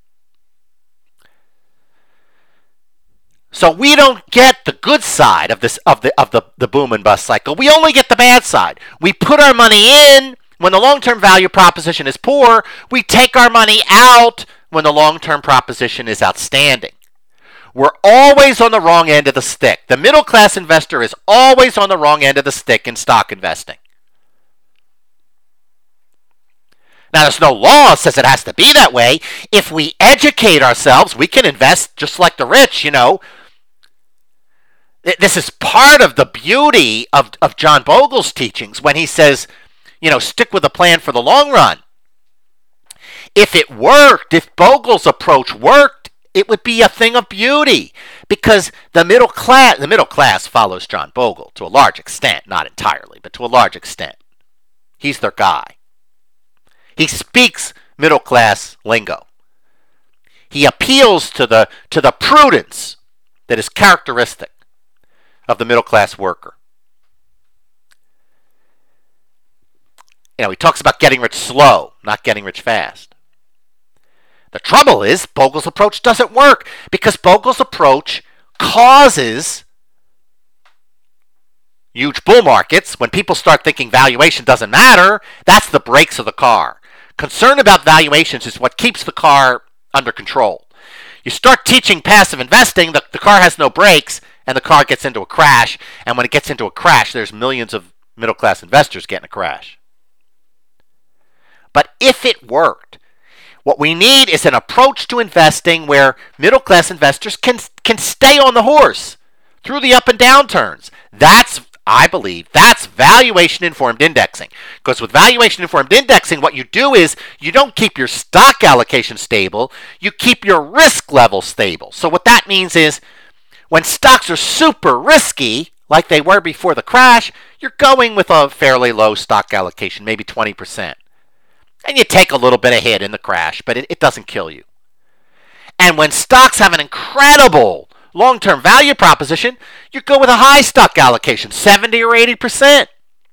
So we don't get the good side of this of the of the, the boom and bust cycle. We only get the bad side. We put our money in when the long-term value proposition is poor. We take our money out when the long-term proposition is outstanding. We're always on the wrong end of the stick. The middle-class investor is always on the wrong end of the stick in stock investing. Now, there's no law that says it has to be that way. If we educate ourselves, we can invest just like the rich, you know. This is part of the beauty of, of John Bogle's teachings when he says, you know, stick with a plan for the long run. If it worked, if Bogle's approach worked, it would be a thing of beauty, because the middle class, the middle class follows John Bogle to a large extent, not entirely, but to a large extent. He's their guy. He speaks middle class lingo. He appeals to the to the prudence that is characteristic of the middle class worker. You know, he talks about getting rich slow, not getting rich fast. The trouble is, Bogle's approach doesn't work, because Bogle's approach causes huge bull markets. When people start thinking valuation doesn't matter, that's the brakes of the car. Concern about valuations is what keeps the car under control. You start teaching passive investing, the, the car has no brakes, and the car gets into a crash. And when it gets into a crash, there's millions of middle-class investors getting a crash. But if it worked, what we need is an approach to investing where middle-class investors can, can stay on the horse through the up and down turns. That's, I believe, that's valuation-informed indexing. Because with valuation-informed indexing, what you do is you don't keep your stock allocation stable, you keep your risk level stable. So what that means is when stocks are super risky, like they were before the crash, you're going with a fairly low stock allocation, maybe twenty percent. And you take a little bit of hit in the crash, but it, it doesn't kill you. And when stocks have an incredible long-term value proposition, you go with a high stock allocation, seventy or eighty percent.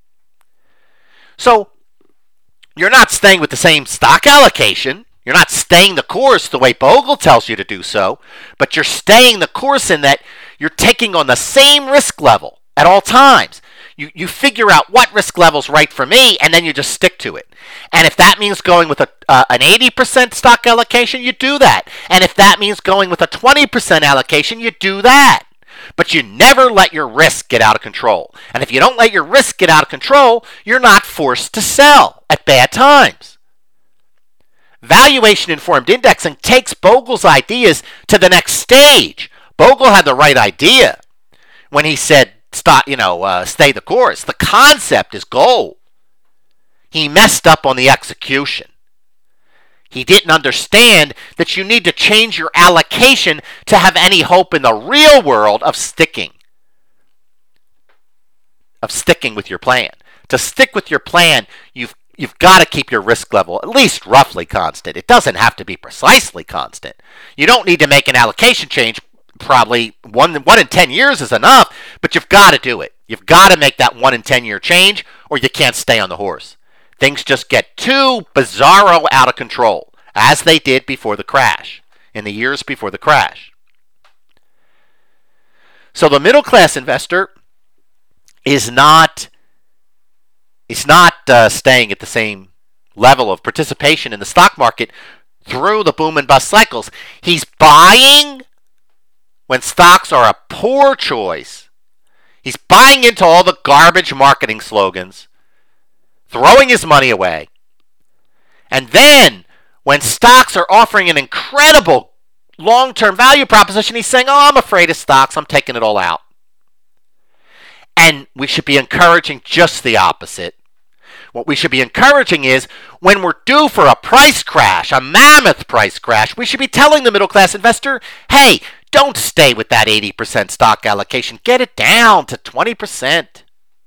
So you're not staying with the same stock allocation. You're not staying the course the way Bogle tells you to do so, but you're staying the course in that you're taking on the same risk level at all times. You, you figure out what risk level's right for me, and then you just stick to it. And if that means going with a, uh, an eighty percent stock allocation, you do that. And if that means going with a twenty percent allocation, you do that. But you never let your risk get out of control. And if you don't let your risk get out of control, you're not forced to sell at bad times. Valuation-informed indexing takes Bogle's ideas to the next stage. Bogle had the right idea when he said, Stop, you know, uh, stay the course. The concept is gold. He messed up on the execution. He didn't understand that you need to change your allocation to have any hope in the real world of sticking. Of sticking with your plan. To stick with your plan, you've you've got to keep your risk level at least roughly constant. It doesn't have to be precisely constant. You don't need to make an allocation change. Probably one, one in ten years is enough, but you've got to do it. You've got to make that one in ten year change, or you can't stay on the horse. Things just get too bizarro out of control, as they did before the crash, in the years before the crash. So the middle class investor is not, is not uh, staying at the same level of participation in the stock market through the boom and bust cycles. He's buying when stocks are a poor choice. He's buying into all the garbage marketing slogans, throwing his money away. And then, when stocks are offering an incredible long-term value proposition, he's saying, oh, I'm afraid of stocks, I'm taking it all out. And we should be encouraging just the opposite. What we should be encouraging is, when we're due for a price crash, a mammoth price crash, we should be telling the middle-class investor, hey, don't stay with that eighty percent stock allocation. Get it down to twenty percent.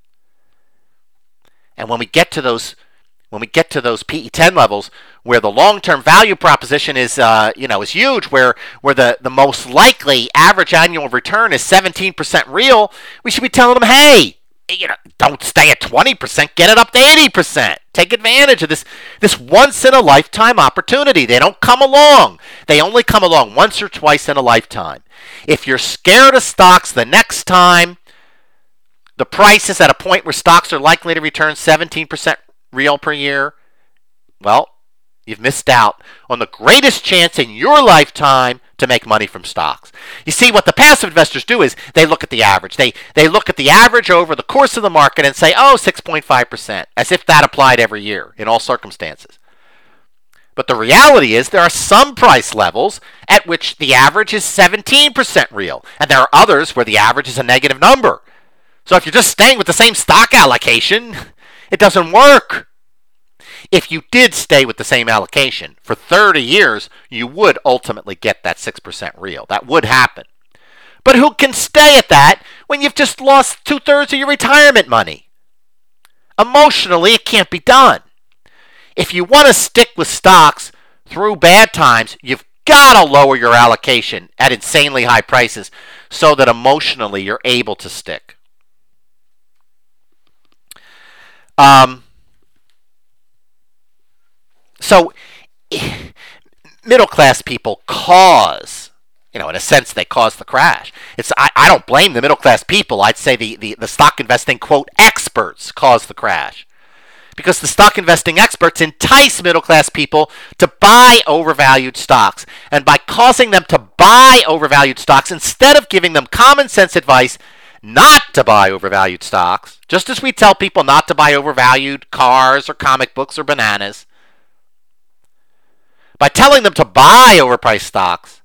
And when we get to those, when we get to those P E ten levels, where the long-term value proposition is, uh, you know, is huge, where where the, the most likely average annual return is seventeen percent real, we should be telling them, hey, you know, don't stay at twenty percent, get it up to eighty percent. Take advantage of this this once in a lifetime opportunity. They don't come along. They only come along once or twice in a lifetime. If you're scared of stocks the next time the price is at a point where stocks are likely to return seventeen percent real per year, well, you've missed out on the greatest chance in your lifetime to make money from stocks. You see, what the passive investors do is they look at the average. They they look at the average over the course of the market and say, oh, six point five percent, as if that applied every year in all circumstances. But the reality is there are some price levels at which the average is seventeen percent real, and there are others where the average is a negative number. So if you're just staying with the same stock allocation, it doesn't work. If you did stay with the same allocation for thirty years, you would ultimately get that six percent real. That would happen. But who can stay at that when you've just lost two-thirds of your retirement money? Emotionally, it can't be done. If you want to stick with stocks through bad times, you've got to lower your allocation at insanely high prices so that emotionally you're able to stick. Um... So, middle-class people cause, you know, in a sense, they cause the crash. It's I, I don't blame the middle-class people. I'd say the, the, the stock investing, quote, experts cause the crash. Because the stock investing experts entice middle-class people to buy overvalued stocks. And by causing them to buy overvalued stocks, instead of giving them common-sense advice not to buy overvalued stocks, just as we tell people not to buy overvalued cars or comic books or bananas, by telling them to buy overpriced stocks,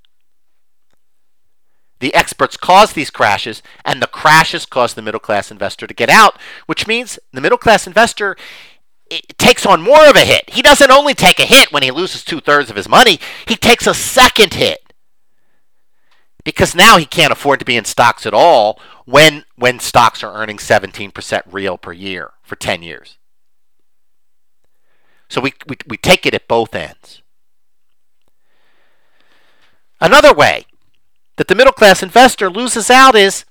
the experts cause these crashes, and the crashes cause the middle-class investor to get out, which means the middle-class investor takes on more of a hit. He doesn't only take a hit when he loses two-thirds of his money, he takes a second hit. Because now he can't afford to be in stocks at all when, when stocks are earning seventeen percent real per year for ten years. So we, we, we take it at both ends. Another way that the middle-class investor loses out is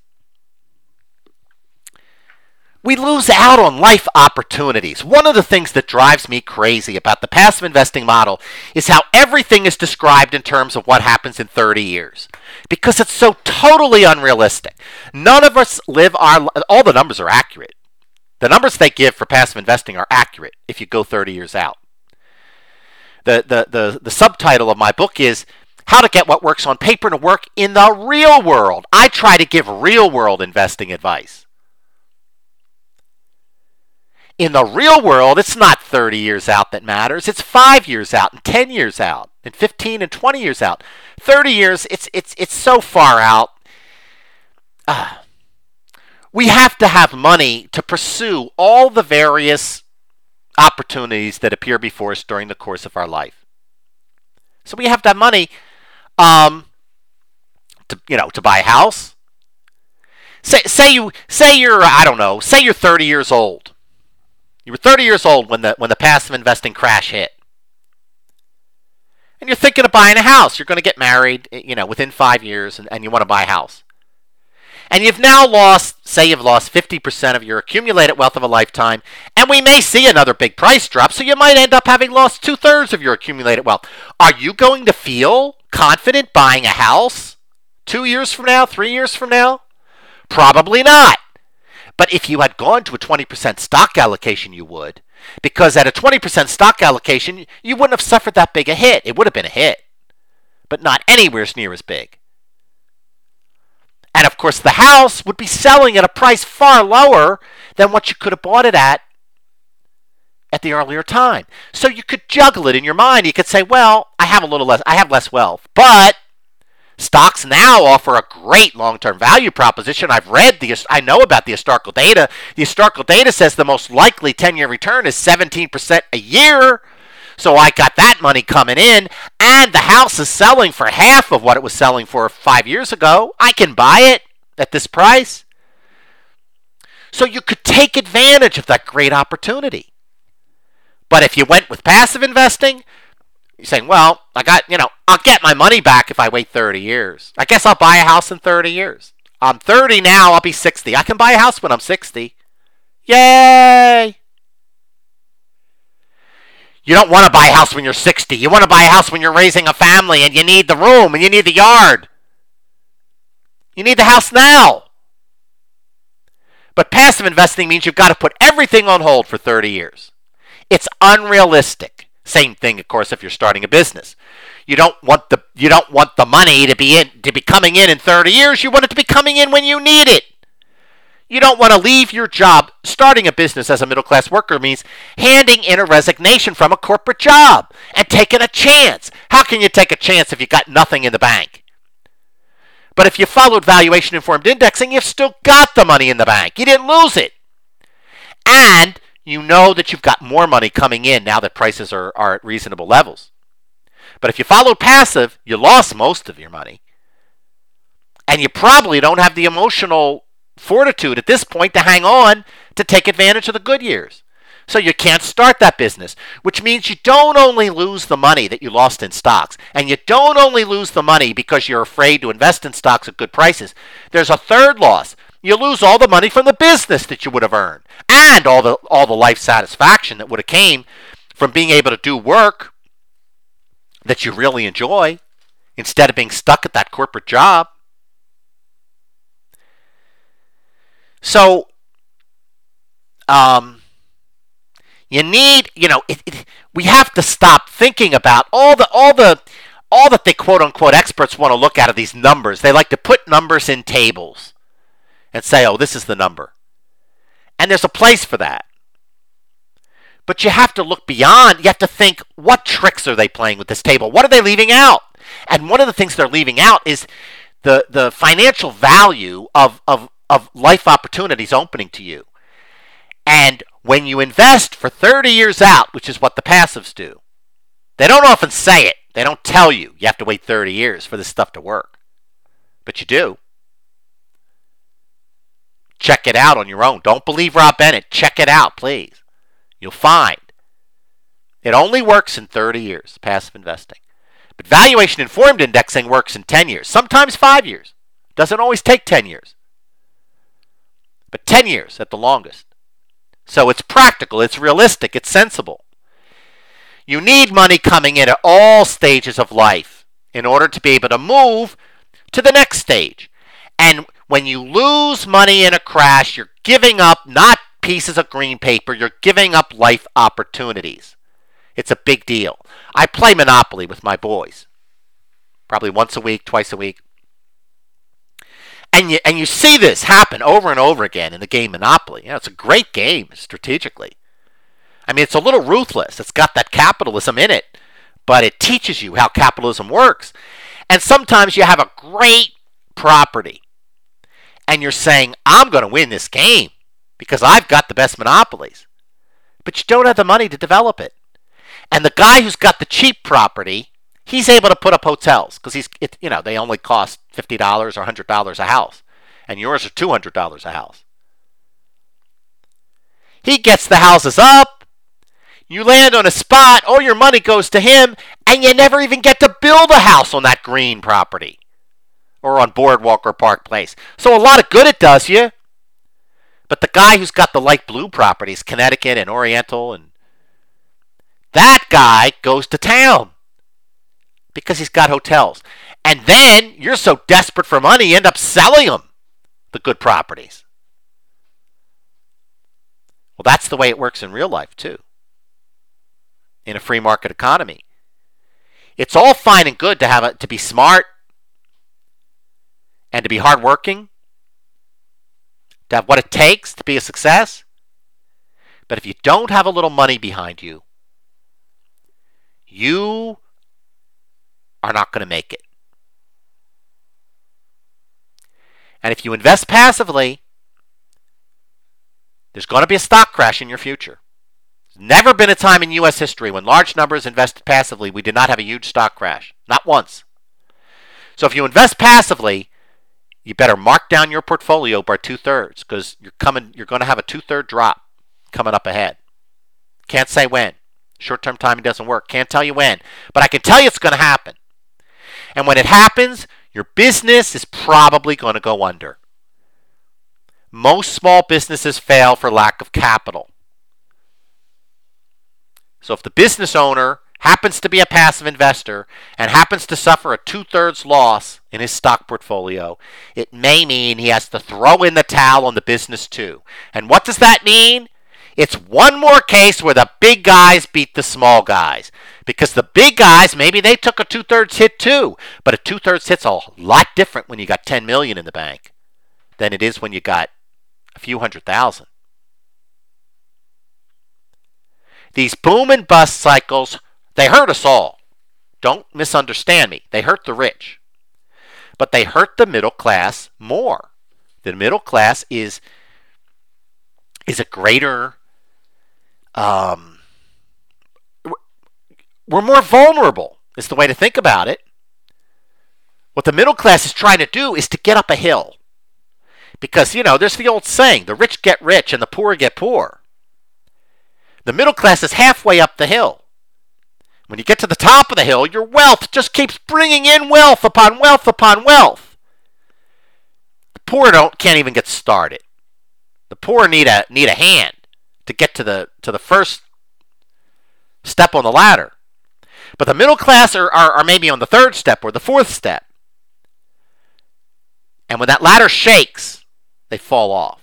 we lose out on life opportunities. One of the things that drives me crazy about the passive investing model is how everything is described in terms of what happens in thirty years. Because it's so totally unrealistic. None of us live our... All the numbers are accurate. The numbers they give for passive investing are accurate if you go thirty years out. The, the, the, the subtitle of my book is How to Get What Works on Paper to Work in the Real World. I try to give real-world investing advice. In the real world, it's not thirty years out that matters. It's five years out and ten years out and fifteen and twenty years out. thirty years, it's it's it's so far out. Uh, we have to have money to pursue all the various opportunities that appear before us during the course of our life. So we have to have money um, to you know to buy a house. Say say you say you're I don't know. Say you're thirty years old. You were thirty years old when the when the passive investing crash hit. And you're thinking of buying a house. You're going to get married, you know, within five years, and, and you want to buy a house. And you've now lost, say you've lost fifty percent of your accumulated wealth of a lifetime, and we may see another big price drop, so you might end up having lost two-thirds of your accumulated wealth. Are you going to feel confident buying a house two years from now, three years from now? Probably not. But if you had gone to a twenty percent stock allocation, you would. Because at a twenty percent stock allocation, you wouldn't have suffered that big a hit. It would have been a hit, but not anywhere near as big. And of course, the house would be selling at a price far lower than what you could have bought it at at the earlier time. So you could juggle it in your mind. You could say, well, I have a little less, I have less wealth, but stocks now offer a great long-term value proposition. I've read the, I know about the historical data. The historical data says the most likely ten-year return is seventeen percent a year. So I got that money coming in, and the house is selling for half of what it was selling for five years ago. I can buy it at this price. So you could take advantage of that great opportunity. But if you went with passive investing, you're saying, well, I got, you know, I'll get my money back if I wait thirty years. I guess I'll buy a house in thirty years. I'm thirty now, I'll be sixty. I can buy a house when I'm sixty. Yay! You don't want to buy a house when you're sixty. You want to buy a house when you're raising a family and you need the room and you need the yard. You need the house now. But passive investing means you've got to put everything on hold for thirty years. It's unrealistic. Same thing, of course, if you're starting a business. You don't want the you don't want the money to be in to be coming in in thirty years. You want it to be coming in when you need it. You don't want to leave your job. Starting a business as a middle-class worker means handing in a resignation from a corporate job and taking a chance. How can you take a chance if you got nothing in the bank? But if you followed valuation-informed indexing, you've still got the money in the bank. You didn't lose it. And you know that you've got more money coming in now that prices are, are at reasonable levels. But if you followed passive, you lost most of your money. And you probably don't have the emotional fortitude at this point to hang on to take advantage of the good years. So you can't start that business, which means you don't only lose the money that you lost in stocks, and you don't only lose the money because you're afraid to invest in stocks at good prices. There's a third loss. You lose all the money from the business that you would have earned, and all the all the life satisfaction that would have came from being able to do work that you really enjoy instead of being stuck at that corporate job. So, um, you need, you know, it, it, we have to stop thinking about all the, all the, all that the quote unquote experts want to look at are these numbers. They like to put numbers in tables and say, oh, this is the number. And there's a place for that. But you have to look beyond. You have to think, what tricks are they playing with this table? What are they leaving out? And one of the things they're leaving out is the, the financial value of, of, of life opportunities opening to you. And when you invest for thirty years out, which is what the passives do, they don't often say it. They don't tell you you have to wait thirty years for this stuff to work. But you do. Check it out on your own. Don't believe Rob Bennett. Check it out, please. You'll find it only works in thirty years, passive investing. But valuation-informed indexing works in ten years, sometimes five years. Doesn't always take ten years. But ten years at the longest. So it's practical, it's realistic, it's sensible. You need money coming in at all stages of life in order to be able to move to the next stage. And when you lose money in a crash, you're giving up not pieces of green paper, you're giving up life opportunities. It's a big deal. I play Monopoly with my boys. Probably once a week, twice a week. And you, and you see this happen over and over again in the game Monopoly. You know, it's a great game strategically. I mean, it's a little ruthless. It's got that capitalism in it, but it teaches you how capitalism works. And sometimes you have a great property, and you're saying, I'm going to win this game because I've got the best monopolies. But you don't have the money to develop it. And the guy who's got the cheap property, he's able to put up hotels because he's, it, you know, they only cost fifty dollars or one hundred dollars a house, and yours are two hundred dollars a house. He gets the houses up, you land on a spot, all your money goes to him, and you never even get to build a house on that green property or on Boardwalk or Park Place. So a lot of good it does you. But the guy who's got the light blue properties, Connecticut and Oriental, and that guy goes to town because he's got hotels. And then you're so desperate for money, you end up selling them, the good properties. Well, that's the way it works in real life, too, in a free market economy. It's all fine and good to have a, to be smart and to be hardworking, to have what it takes to be a success. But if you don't have a little money behind you, you are not going to make it. And if you invest passively, there's going to be a stock crash in your future. There's never been a time in U S history when large numbers invested passively we did not have a huge stock crash. Not once. So if you invest passively, you better mark down your portfolio by two-thirds because you're coming. You're going to have a two-third drop coming up ahead. Can't say when. Short-term timing doesn't work. Can't tell you when. But I can tell you it's going to happen. And when it happens, your business is probably going to go under. Most small businesses fail for lack of capital. So if the business owner happens to be a passive investor and happens to suffer a two-thirds loss in his stock portfolio, it may mean he has to throw in the towel on the business too. And what does that mean? It's one more case where the big guys beat the small guys. Because the big guys, maybe they took a two-thirds hit too. But a two-thirds hit's a lot different when you got ten million dollars in the bank than it is when you got a few hundred thousand. These boom and bust cycles, they hurt us all. Don't misunderstand me. They hurt the rich. But they hurt the middle class more. The middle class is, is a greater... Um, we're more vulnerable, is the way to think about it. What the middle class is trying to do is to get up a hill. Because, you know, there's the old saying, the rich get rich and the poor get poor. The middle class is halfway up the hill. When you get to the top of the hill, your wealth just keeps bringing in wealth upon wealth upon wealth. The poor don't can't even get started. The poor need a need a hand to get to the to the first step on the ladder. But the middle class are, are, are maybe on the third step or the fourth step. And when that ladder shakes, they fall off.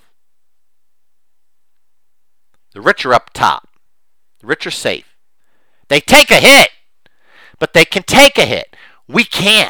The rich are up top. The rich are safe. They take a hit, but they can take a hit. We can't.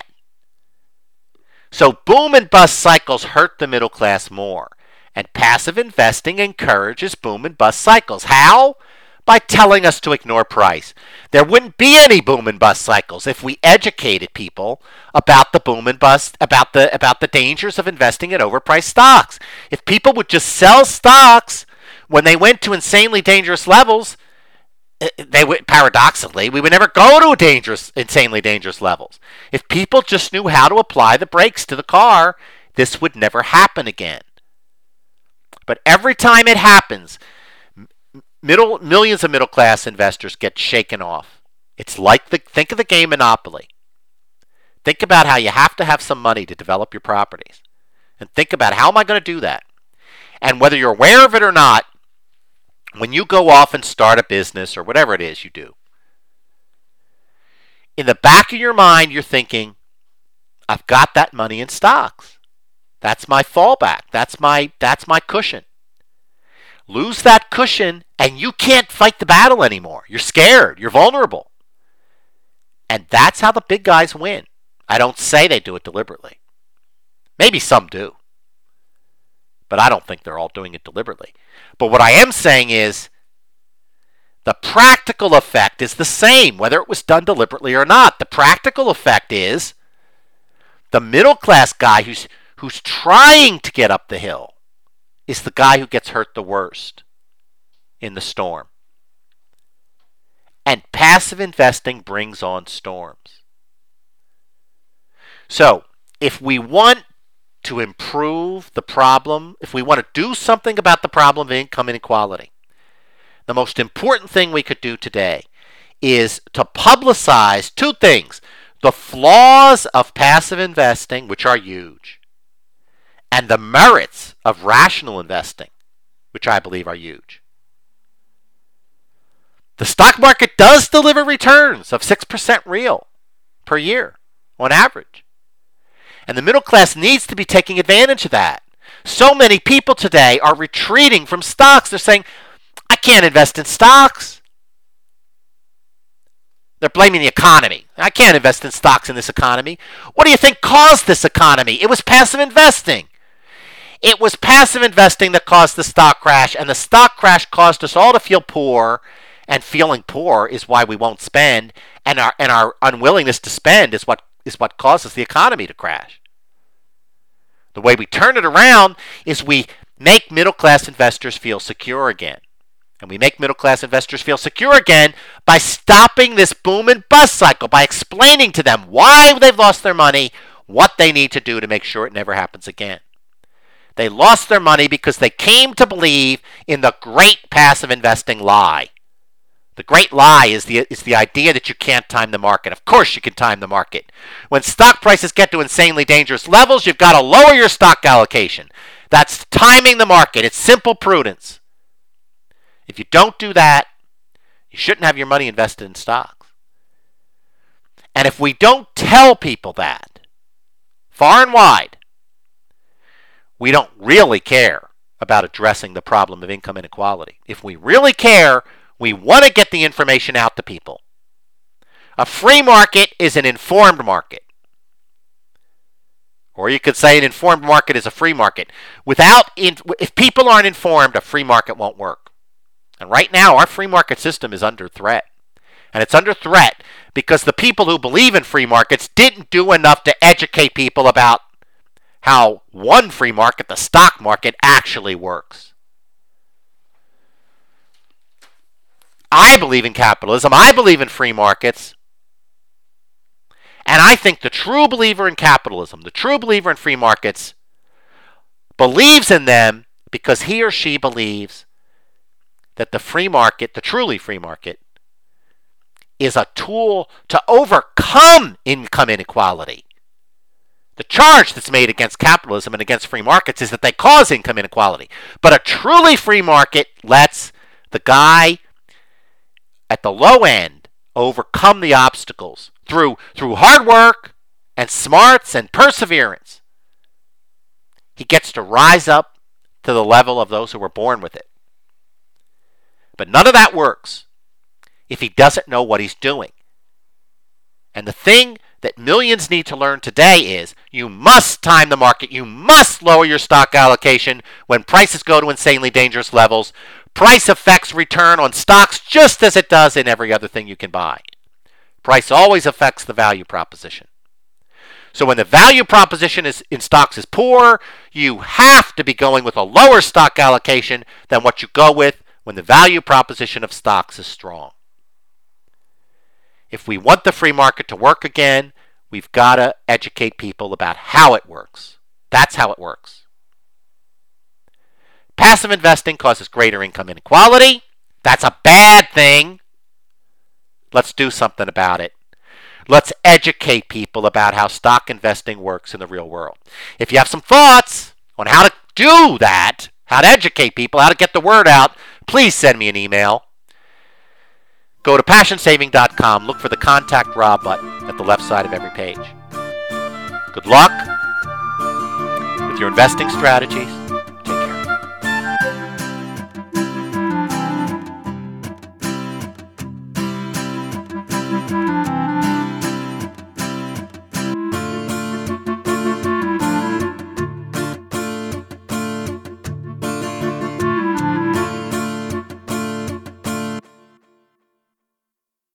So boom and bust cycles hurt the middle class more. And passive investing encourages boom and bust cycles. How? By telling us to ignore price. There wouldn't be any boom and bust cycles if we educated people about the boom and bust, about the about the dangers of investing in overpriced stocks. If people would just sell stocks when they went to insanely dangerous levels, they would, paradoxically, we would never go to dangerous, insanely dangerous levels. If people just knew how to apply the brakes to the car, this would never happen again. But every time it happens, middle millions of middle class investors get shaken off. It's like the think of the game Monopoly. Think about how you have to have some money to develop your properties. And think about, how am I going to do that? And whether you're aware of it or not, when you go off and start a business or whatever it is you do, in the back of your mind, you're thinking, I've got that money in stocks. That's my fallback. That's my that's my cushion. Lose that cushion and you can't fight the battle anymore. You're scared. You're vulnerable. And that's how the big guys win. I don't say they do it deliberately. Maybe some do. But I don't think they're all doing it deliberately. But what I am saying is the practical effect is the same, whether it was done deliberately or not. The practical effect is the middle class guy who's who's trying to get up the hill is the guy who gets hurt the worst in the storm. And passive investing brings on storms. So, if we want to improve the problem, if we want to do something about the problem of income inequality, the most important thing we could do today is to publicize two things: the flaws of passive investing, which are huge, and the merits of rational investing, which I believe are huge. The stock market does deliver returns of six percent real per year on average. And the middle class needs to be taking advantage of that. So many people today are retreating from stocks. They're saying, I can't invest in stocks. They're blaming the economy. I can't invest in stocks in this economy. What do you think caused this economy? It was passive investing. It was passive investing that caused the stock crash, and the stock crash caused us all to feel poor, and feeling poor is why we won't spend, and our and our unwillingness to spend is what is what causes the economy to crash. The way we turn it around is we make middle-class investors feel secure again. And we make middle-class investors feel secure again by stopping this boom and bust cycle, by explaining to them why they've lost their money, what they need to do to make sure it never happens again. They lost their money because they came to believe in the great passive investing lie. The great lie is the is the idea that you can't time the market. Of course you can time the market. When stock prices get to insanely dangerous levels, you've got to lower your stock allocation. That's timing the market. It's simple prudence. If you don't do that, you shouldn't have your money invested in stocks. And if we don't tell people that, far and wide, we don't really care about addressing the problem of income inequality. If we really care, we want to get the information out to people. A free market is an informed market. Or you could say an informed market is a free market. Without, if people aren't informed, a free market won't work. And right now, our free market system is under threat. And it's under threat because the people who believe in free markets didn't do enough to educate people about how one free market, the stock market, actually works. I believe in capitalism. I believe in free markets. And I think the true believer in capitalism, the true believer in free markets, believes in them because he or she believes that the free market, the truly free market, is a tool to overcome income inequality. The charge that's made against capitalism and against free markets is that they cause income inequality. But a truly free market lets the guy at the low end overcome the obstacles through, through hard work and smarts and perseverance. He gets to rise up to the level of those who were born with it. But none of that works if he doesn't know what he's doing. And the thing that millions need to learn today is you must time the market. You must lower your stock allocation when prices go to insanely dangerous levels. Price affects return on stocks just as it does in every other thing you can buy. Price always affects the value proposition. So when the value proposition is in stocks is poor, you have to be going with a lower stock allocation than what you go with when the value proposition of stocks is strong. If we want the free market to work again, we've got to educate people about how it works. That's how it works. Passive investing causes greater income inequality. That's a bad thing. Let's do something about it. Let's educate people about how stock investing works in the real world. If you have some thoughts on how to do that, how to educate people, how to get the word out, please send me an email. Go to passion saving dot com. Look for the Contact Rob button at the left side of every page. Good luck with your investing strategies.